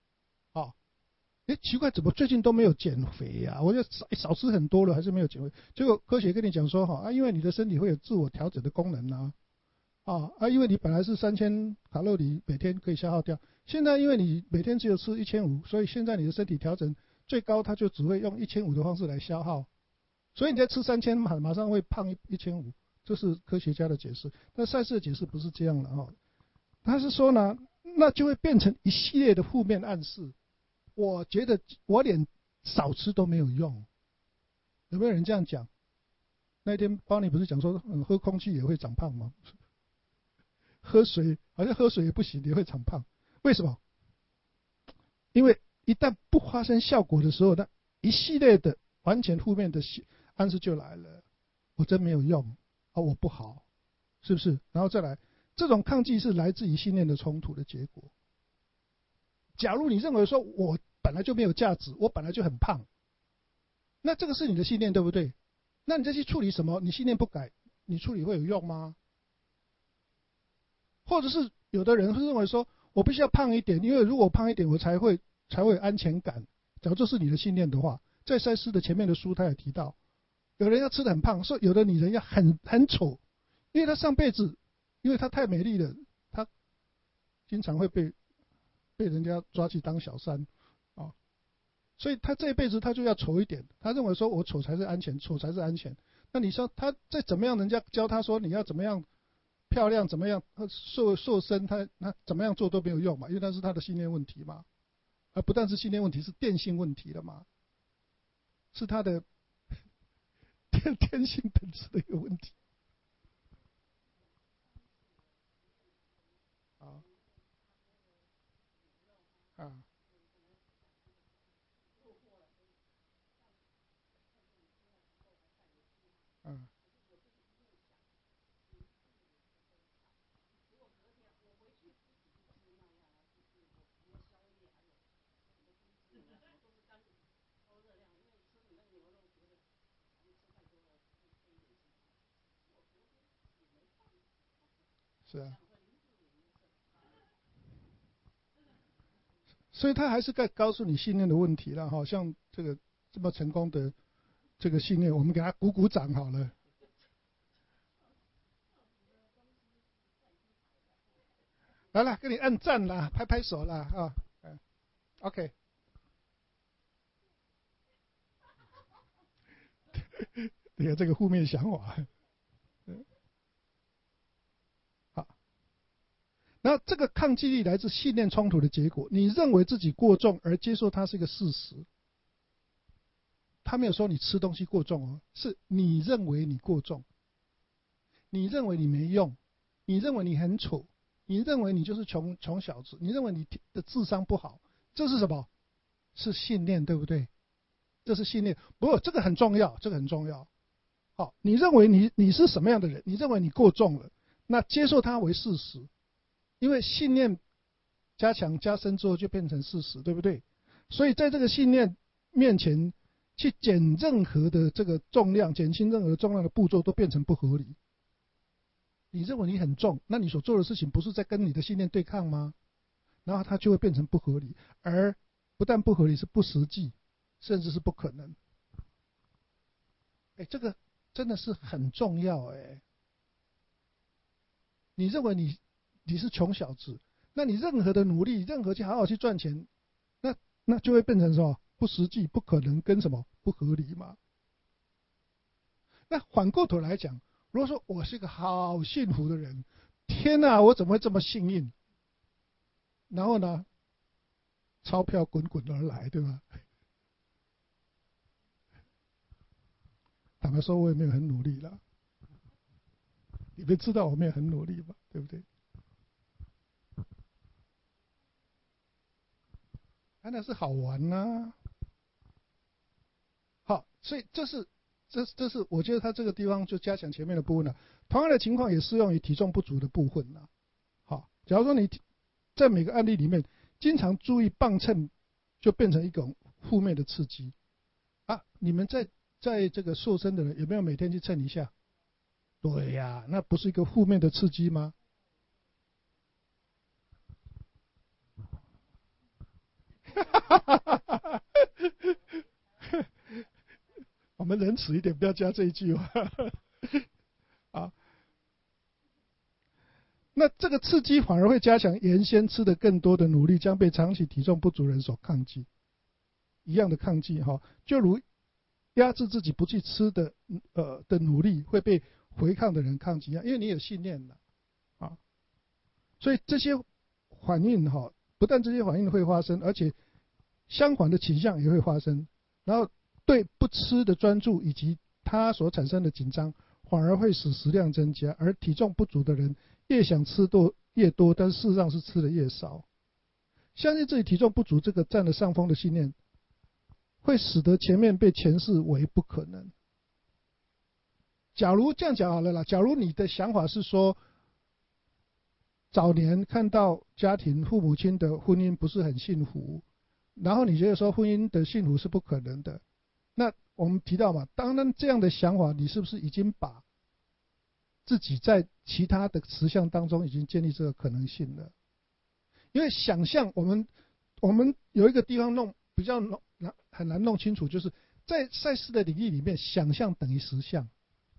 奇怪，怎么最近都没有减肥呀？我就少吃很多了，还是没有减肥。结果科学跟你讲说因为你的身体会有自我调整的功能因为你本来是3000卡路里每天可以消耗掉，现在因为你每天只有吃1500，所以现在你的身体调整最高，它就只会用1500的方式来消耗，所以你在吃3000马上会胖1500，这是科学家的解释。但赛斯的解释不是这样的他是说呢，那就会变成一系列的负面暗示。我觉得我连少吃都没有用，有没有人这样讲？那天包你不是讲说，喝空气也会长胖吗？喝水好像喝水也不行，也会长胖。为什么？因为一旦不发生效果的时候，那一系列的完全负面的暗示就来了。我真没有用我不好，是不是？然后再来，这种抗拒是来自于信念的冲突的结果。假如你认为说我本来就没有价值，我本来就很胖，那这个是你的信念，对不对？那你再去处理什么？你信念不改，你处理会有用吗？或者是有的人会认为说，我必须要胖一点，因为如果胖一点，我才会有安全感。假如这是你的信念的话，在赛斯的前面的书他也提到，有人要吃得很胖，说有的女人要很丑，因为她上辈子因为她太美丽了，她经常会被人家抓去当小三所以他这一辈子他就要丑一点，他认为说我丑才是安全，丑才是安全。那你说他再怎么样，人家教他说你要怎么样漂亮，怎么样瘦身，他怎么样做都没有用嘛，因为那是他的信念问题嘛，而不但是信念问题，是电性问题了嘛，是他的天性本质的一个问题啊啊啊是啊，所以他还是在告诉你信念的问题了像这个这么成功的这个信念，我们给他鼓鼓掌好了。来了，给你按赞啦，拍拍手啦OK，你有这个负面想法。好，然后这个抗拒力来自信念冲突的结果。你认为自己过重，而接受它是一个事实。他没有说你吃东西过重是你认为你过重，你认为你没用，你认为你很丑，你认为你就是穷小子，你认为你的智商不好，这是什么？是信念，对不对？这是信念。不过这个很重要，这个很重要。好，你认为你是什么样的人？你认为你过重了，那接受它为事实，因为信念加强加深之后就变成事实，对不对？所以在这个信念面前，去减任何的这个重量，减轻任何重量的步骤都变成不合理。你认为你很重，那你所做的事情不是在跟你的信念对抗吗？然后它就会变成不合理，而不但不合理，是不实际，甚至是不可能。这个真的是很重要你认为你是穷小子，那你任何的努力，任何去好好去赚钱，那就会变成什么？不实际、不可能跟什么不合理嘛？那反过头来讲， 如果说我是一个好幸福的人，天哪，我怎么会这么幸运？然后呢，钞票滚滚而来，对吧？坦白说，我也没有很努力了。你们知道我没有很努力吧？对不对？那是好玩呐、好，所以这是我觉得他这个地方就加强前面的部分了。同样的情况也适用于体重不足的部分了。好，假如说你在每个案例里面经常注意磅秤，就变成一种负面的刺激啊。你们在这个瘦身的人有没有每天去称一下？对呀，那不是一个负面的刺激吗？我们仁慈一点，不要加这一句话啊。那这个刺激反而会加强原先吃的更多的努力将被长期体重不足人所抗拒，一样的抗拒哈，就如压制自己不去吃的努力会被回抗的人抗拒一样，因为你有信念了啊。所以这些反应哈，不但这些反应会发生，而且相反的倾向也会发生。然后对不吃的专注以及它所产生的紧张，反而会使食量增加，而体重不足的人越想吃越多，但事实上是吃的越少。相信自己体重不足这个占了上风的信念，会使得前面被诠释为不可能。假如这样讲好了啦，假如你的想法是说，早年看到家庭父母亲的婚姻不是很幸福，然后你觉得说婚姻的幸福是不可能的，那我们提到嘛，当然这样的想法，你是不是已经把自己在其他的实相当中已经建立这个可能性了？因为想象我们有一个地方比较很难弄清楚，就是在赛事的领域里面，想象等于实相，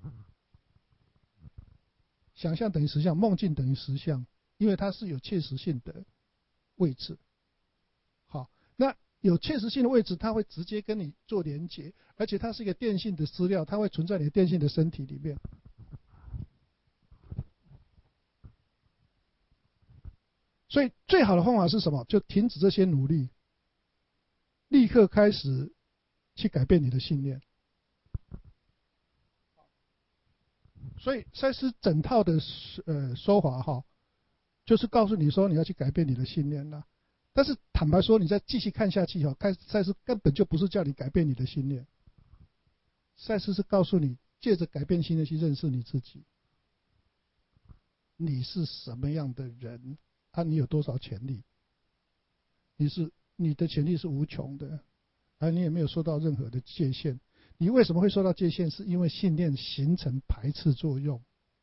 想象等于实相，梦境等于实相，因为它是有切实性的位置。好，那有切实性的位置，它会直接跟你做连接，而且它是一个电信的资料，它会存在你的电信的身体里面。所以最好的方法是什么？就停止这些努力，立刻开始去改变你的信念。所以赛斯整套的说法哈，就是告诉你说你要去改变你的信念了。但是坦白说，你再继续看下去哈，赛斯根本就不是叫你改变你的信念，赛斯是告诉你借着改变信念去认识你自己，你是什么样的人啊？你有多少潜力？你的潜力是无穷的，而你也没有受到任何的界限。你为什么会受到界限？是因为信念形成排斥作用。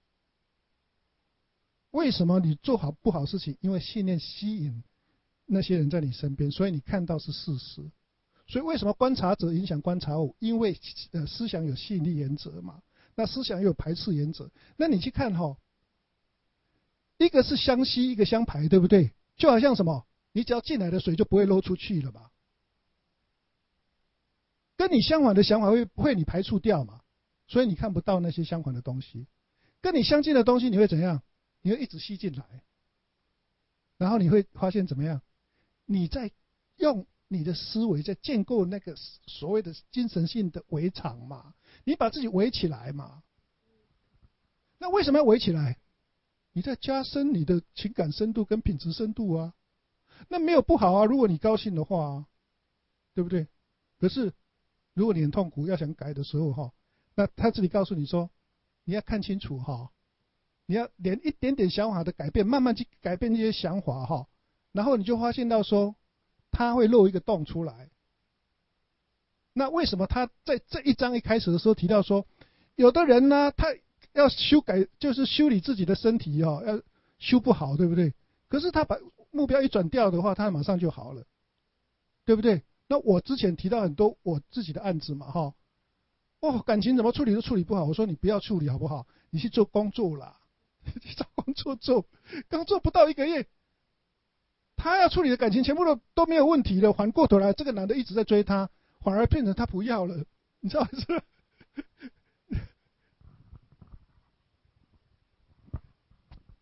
为什么你做好不好事情？因为信念吸引那些人在你身边，所以你看到是事实。所以为什么观察者影响观察物？因为思想有吸引力原则嘛，那思想也有排斥原则。那你去看哈，一个是相吸，一个相排，对不对？就好像什么，你只要进来的水就不会漏出去了吧？跟你相反的想法会你排除掉嘛，所以你看不到那些相反的东西。跟你相近的东西你会怎样？你会一直吸进来，然后你会发现怎么样？你在用你的思维在建构那个所谓的精神性的围场嘛，你把自己围起来嘛。那为什么要围起来？你在加深你的情感深度跟品质深度啊。那没有不好啊，如果你高兴的话啊，对不对？可是如果你很痛苦要想改的时候哈，那他这里告诉你说，你要看清楚哈，你要连一点点想法的改变，慢慢去改变这些想法哈，然后你就发现到说，他会漏一个洞出来。那为什么他在这一章一开始的时候提到说，有的人呢，他要修改，就是修理自己的身体哈，要修不好，对不对？可是他把目标一转掉的话，他马上就好了，对不对？那我之前提到很多我自己的案子嘛哈，感情怎么处理都处理不好，我说你不要处理好不好？你去做工作啦，去找工作做，刚做不到1个月，他要处理的感情全部都没有问题了，反过头来这个男的一直在追他，反而变成他不要了，你知道是？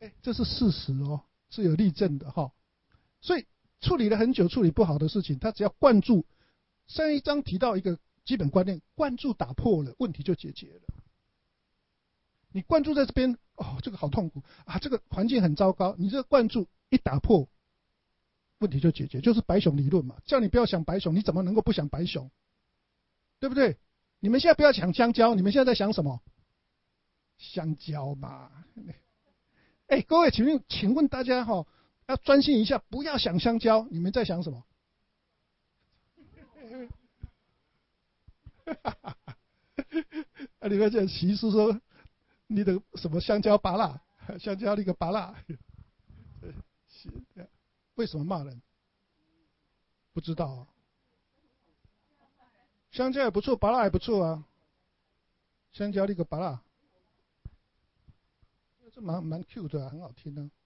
这是事实哦，是有例证的哈。所以处理了很久处理不好的事情，他只要灌注，上一章提到一个基本观念，灌注打破了，问题就解决了。你灌注在这边，哦，这个好痛苦啊，这个环境很糟糕，你这个灌注一打破，问题就解决，就是白熊理论嘛。叫你不要想白熊，你怎么能够不想白熊？对不对？你们现在不要想香蕉，你们现在在想什么？香蕉嘛。各位，请问大家哈，要专心一下，不要想香蕉，你们在想什么？你们这习俗说你的什么香蕉芭乐，香蕉那个芭乐，为什么骂人？不知道啊。香蕉也不错，芭乐也不错啊。香蕉那个芭乐，这蛮 Q 的啊，很好听啊。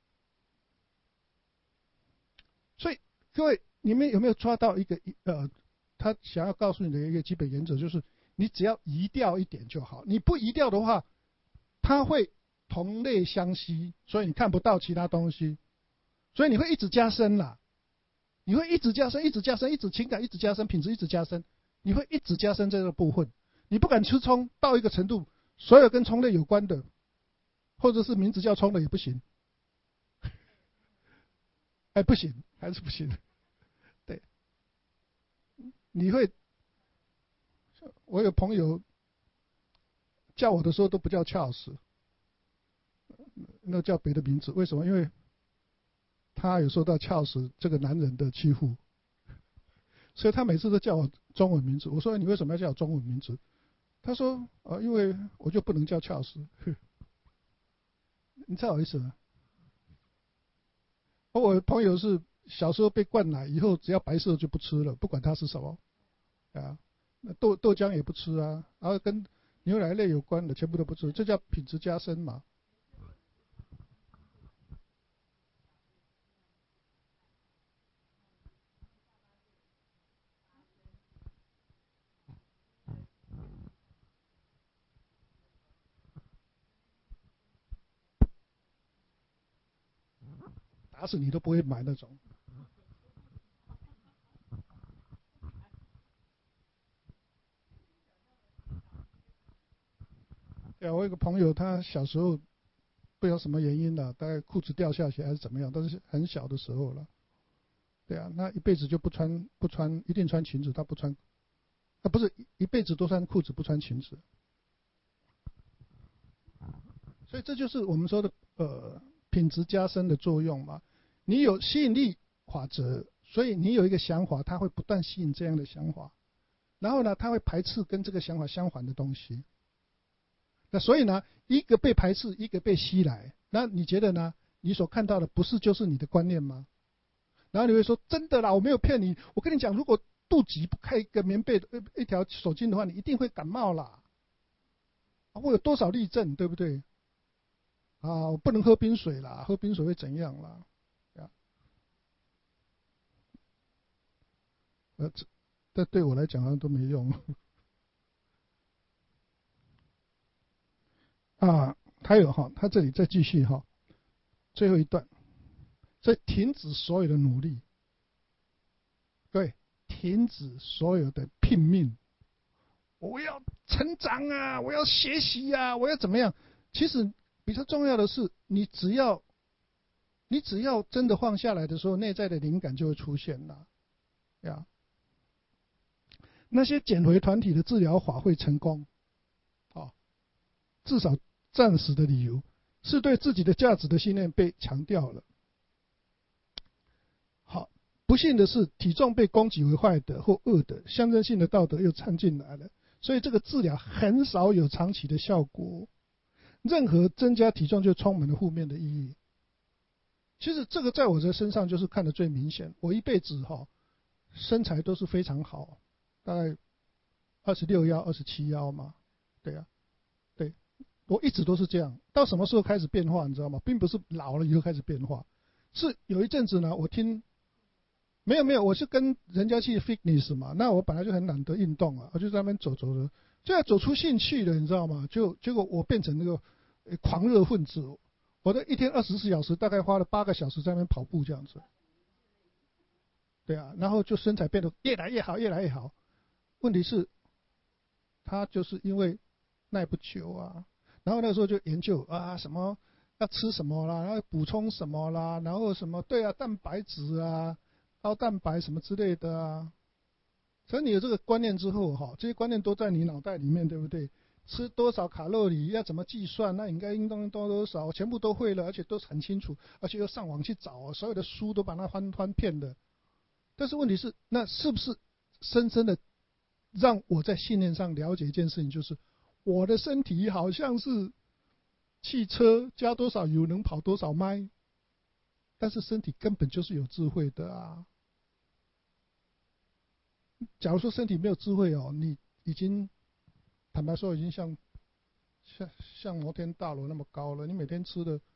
所以各位，你们有没有抓到一个他想要告诉你的一个基本原则，就是你只要移掉一点就好。你不移掉的话，它会同类相吸，所以你看不到其他东西，所以你会一直加深啦。你会一直加深，一直加深，一直情感一直加深，品质一直加深，你会一直加深这个部分。你不敢吃葱到一个程度，所有跟葱类有关的，或者是名字叫葱的也不行。不行，还是不行。对，你会，我有朋友叫我的时候都不叫 Charles， 那叫别的名字。为什么？因为他有受到 Charles 这个男人的欺负，所以他每次都叫我中文名字。我说你为什么要叫我中文名字？他说因为我就不能叫 Charles。你知道我意思吗？我的朋友是小时候被灌奶，以后只要白色就不吃了，不管它是什么啊，豆浆也不吃啊，然后跟牛奶类有关的全部都不吃，这叫品质加深嘛。打死你都不会买那种。对啊，我有个朋友，他小时候不知道什么原因了，大概裤子掉下去还是怎么样，但是很小的时候了。对啊，那一辈子就不穿，一定穿裙子，他不穿，不是一辈子都穿裤子不穿裙子。所以这就是我们说的品质加深的作用嘛。你有吸引力法则，所以你有一个想法，它会不断吸引这样的想法，然后呢，它会排斥跟这个想法相反的东西。那所以呢，一个被排斥，一个被吸来，那你觉得呢？你所看到的不是就是你的观念吗？然后你会说真的啦，我没有骗你，我跟你讲，如果肚脐不开一个棉被一条手巾的话，你一定会感冒啦。我有多少例证，对不对？我不能喝冰水啦，喝冰水会怎样啦？这对我来讲好像都没用。还有他这里再继续最后一段，所以停止所有的努力，对，停止所有的拼命。我要成长啊，我要学习啊，我要怎么样？其实比较重要的是，你只要真的放下来的时候，内在的灵感就会出现了呀。那些捡回团体的治疗法会成功，至少暂时的理由是对自己的价值的信念被强调了。好，不幸的是，体重被攻击为坏的或恶的，象征性的道德又掺进来了，所以这个治疗很少有长期的效果。任何增加体重就充满了负面的意义。其实这个在我的身上就是看得最明显。我一辈子身材都是非常好，大概26腰、27腰嘛，对啊，对，我一直都是这样。到什么时候开始变化，你知道吗？并不是老了以后开始变化，是有一阵子呢，我听没有，我是跟人家去 fitness 嘛，那我本来就很懒得运动啊，我就在那边走的，就要走出兴趣了，你知道吗？结果我变成那个狂热分子。 我的一天24小时大概花了8个小时在那边跑步这样子。对啊，然后就身材变得越来越好，越来越好。问题是，他就是因为耐不久啊，然后那时候就研究啊什么要吃什么啦，然后补充什么啦，然后什么对啊蛋白质啊、高蛋白什么之类的啊。所以你有这个观念之后哈，这些观念都在你脑袋里面，对不对？吃多少卡路里要怎么计算？那应该运动多少？全部都会了，而且都很清楚，而且又上网去找，所有的书都把它翻遍的。但是问题是，那是不是深深的让我在信念上了解一件事情，就是我的身体好像是汽车加多少油能跑多少迈，但是身体根本就是有智慧的啊。假如说身体没有智慧哦，你已经坦白说已经像摩天大楼那么高了，你每天吃的，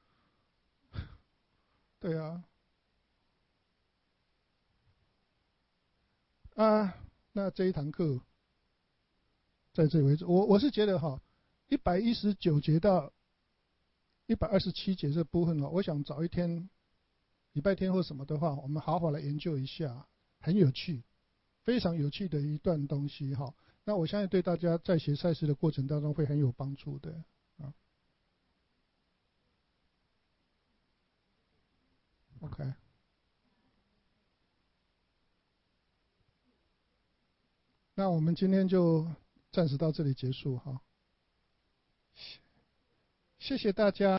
对啊，那这一堂课在这里为止，我是觉得哈，119节到127节这部分哦，我想找一天礼拜天或什么的话，我们好好来研究一下，很有趣，非常有趣的一段东西哈。那我相信对大家在学赛事的过程当中会很有帮助的啊。OK，那我们今天就暂时到这里结束哈，谢谢大家。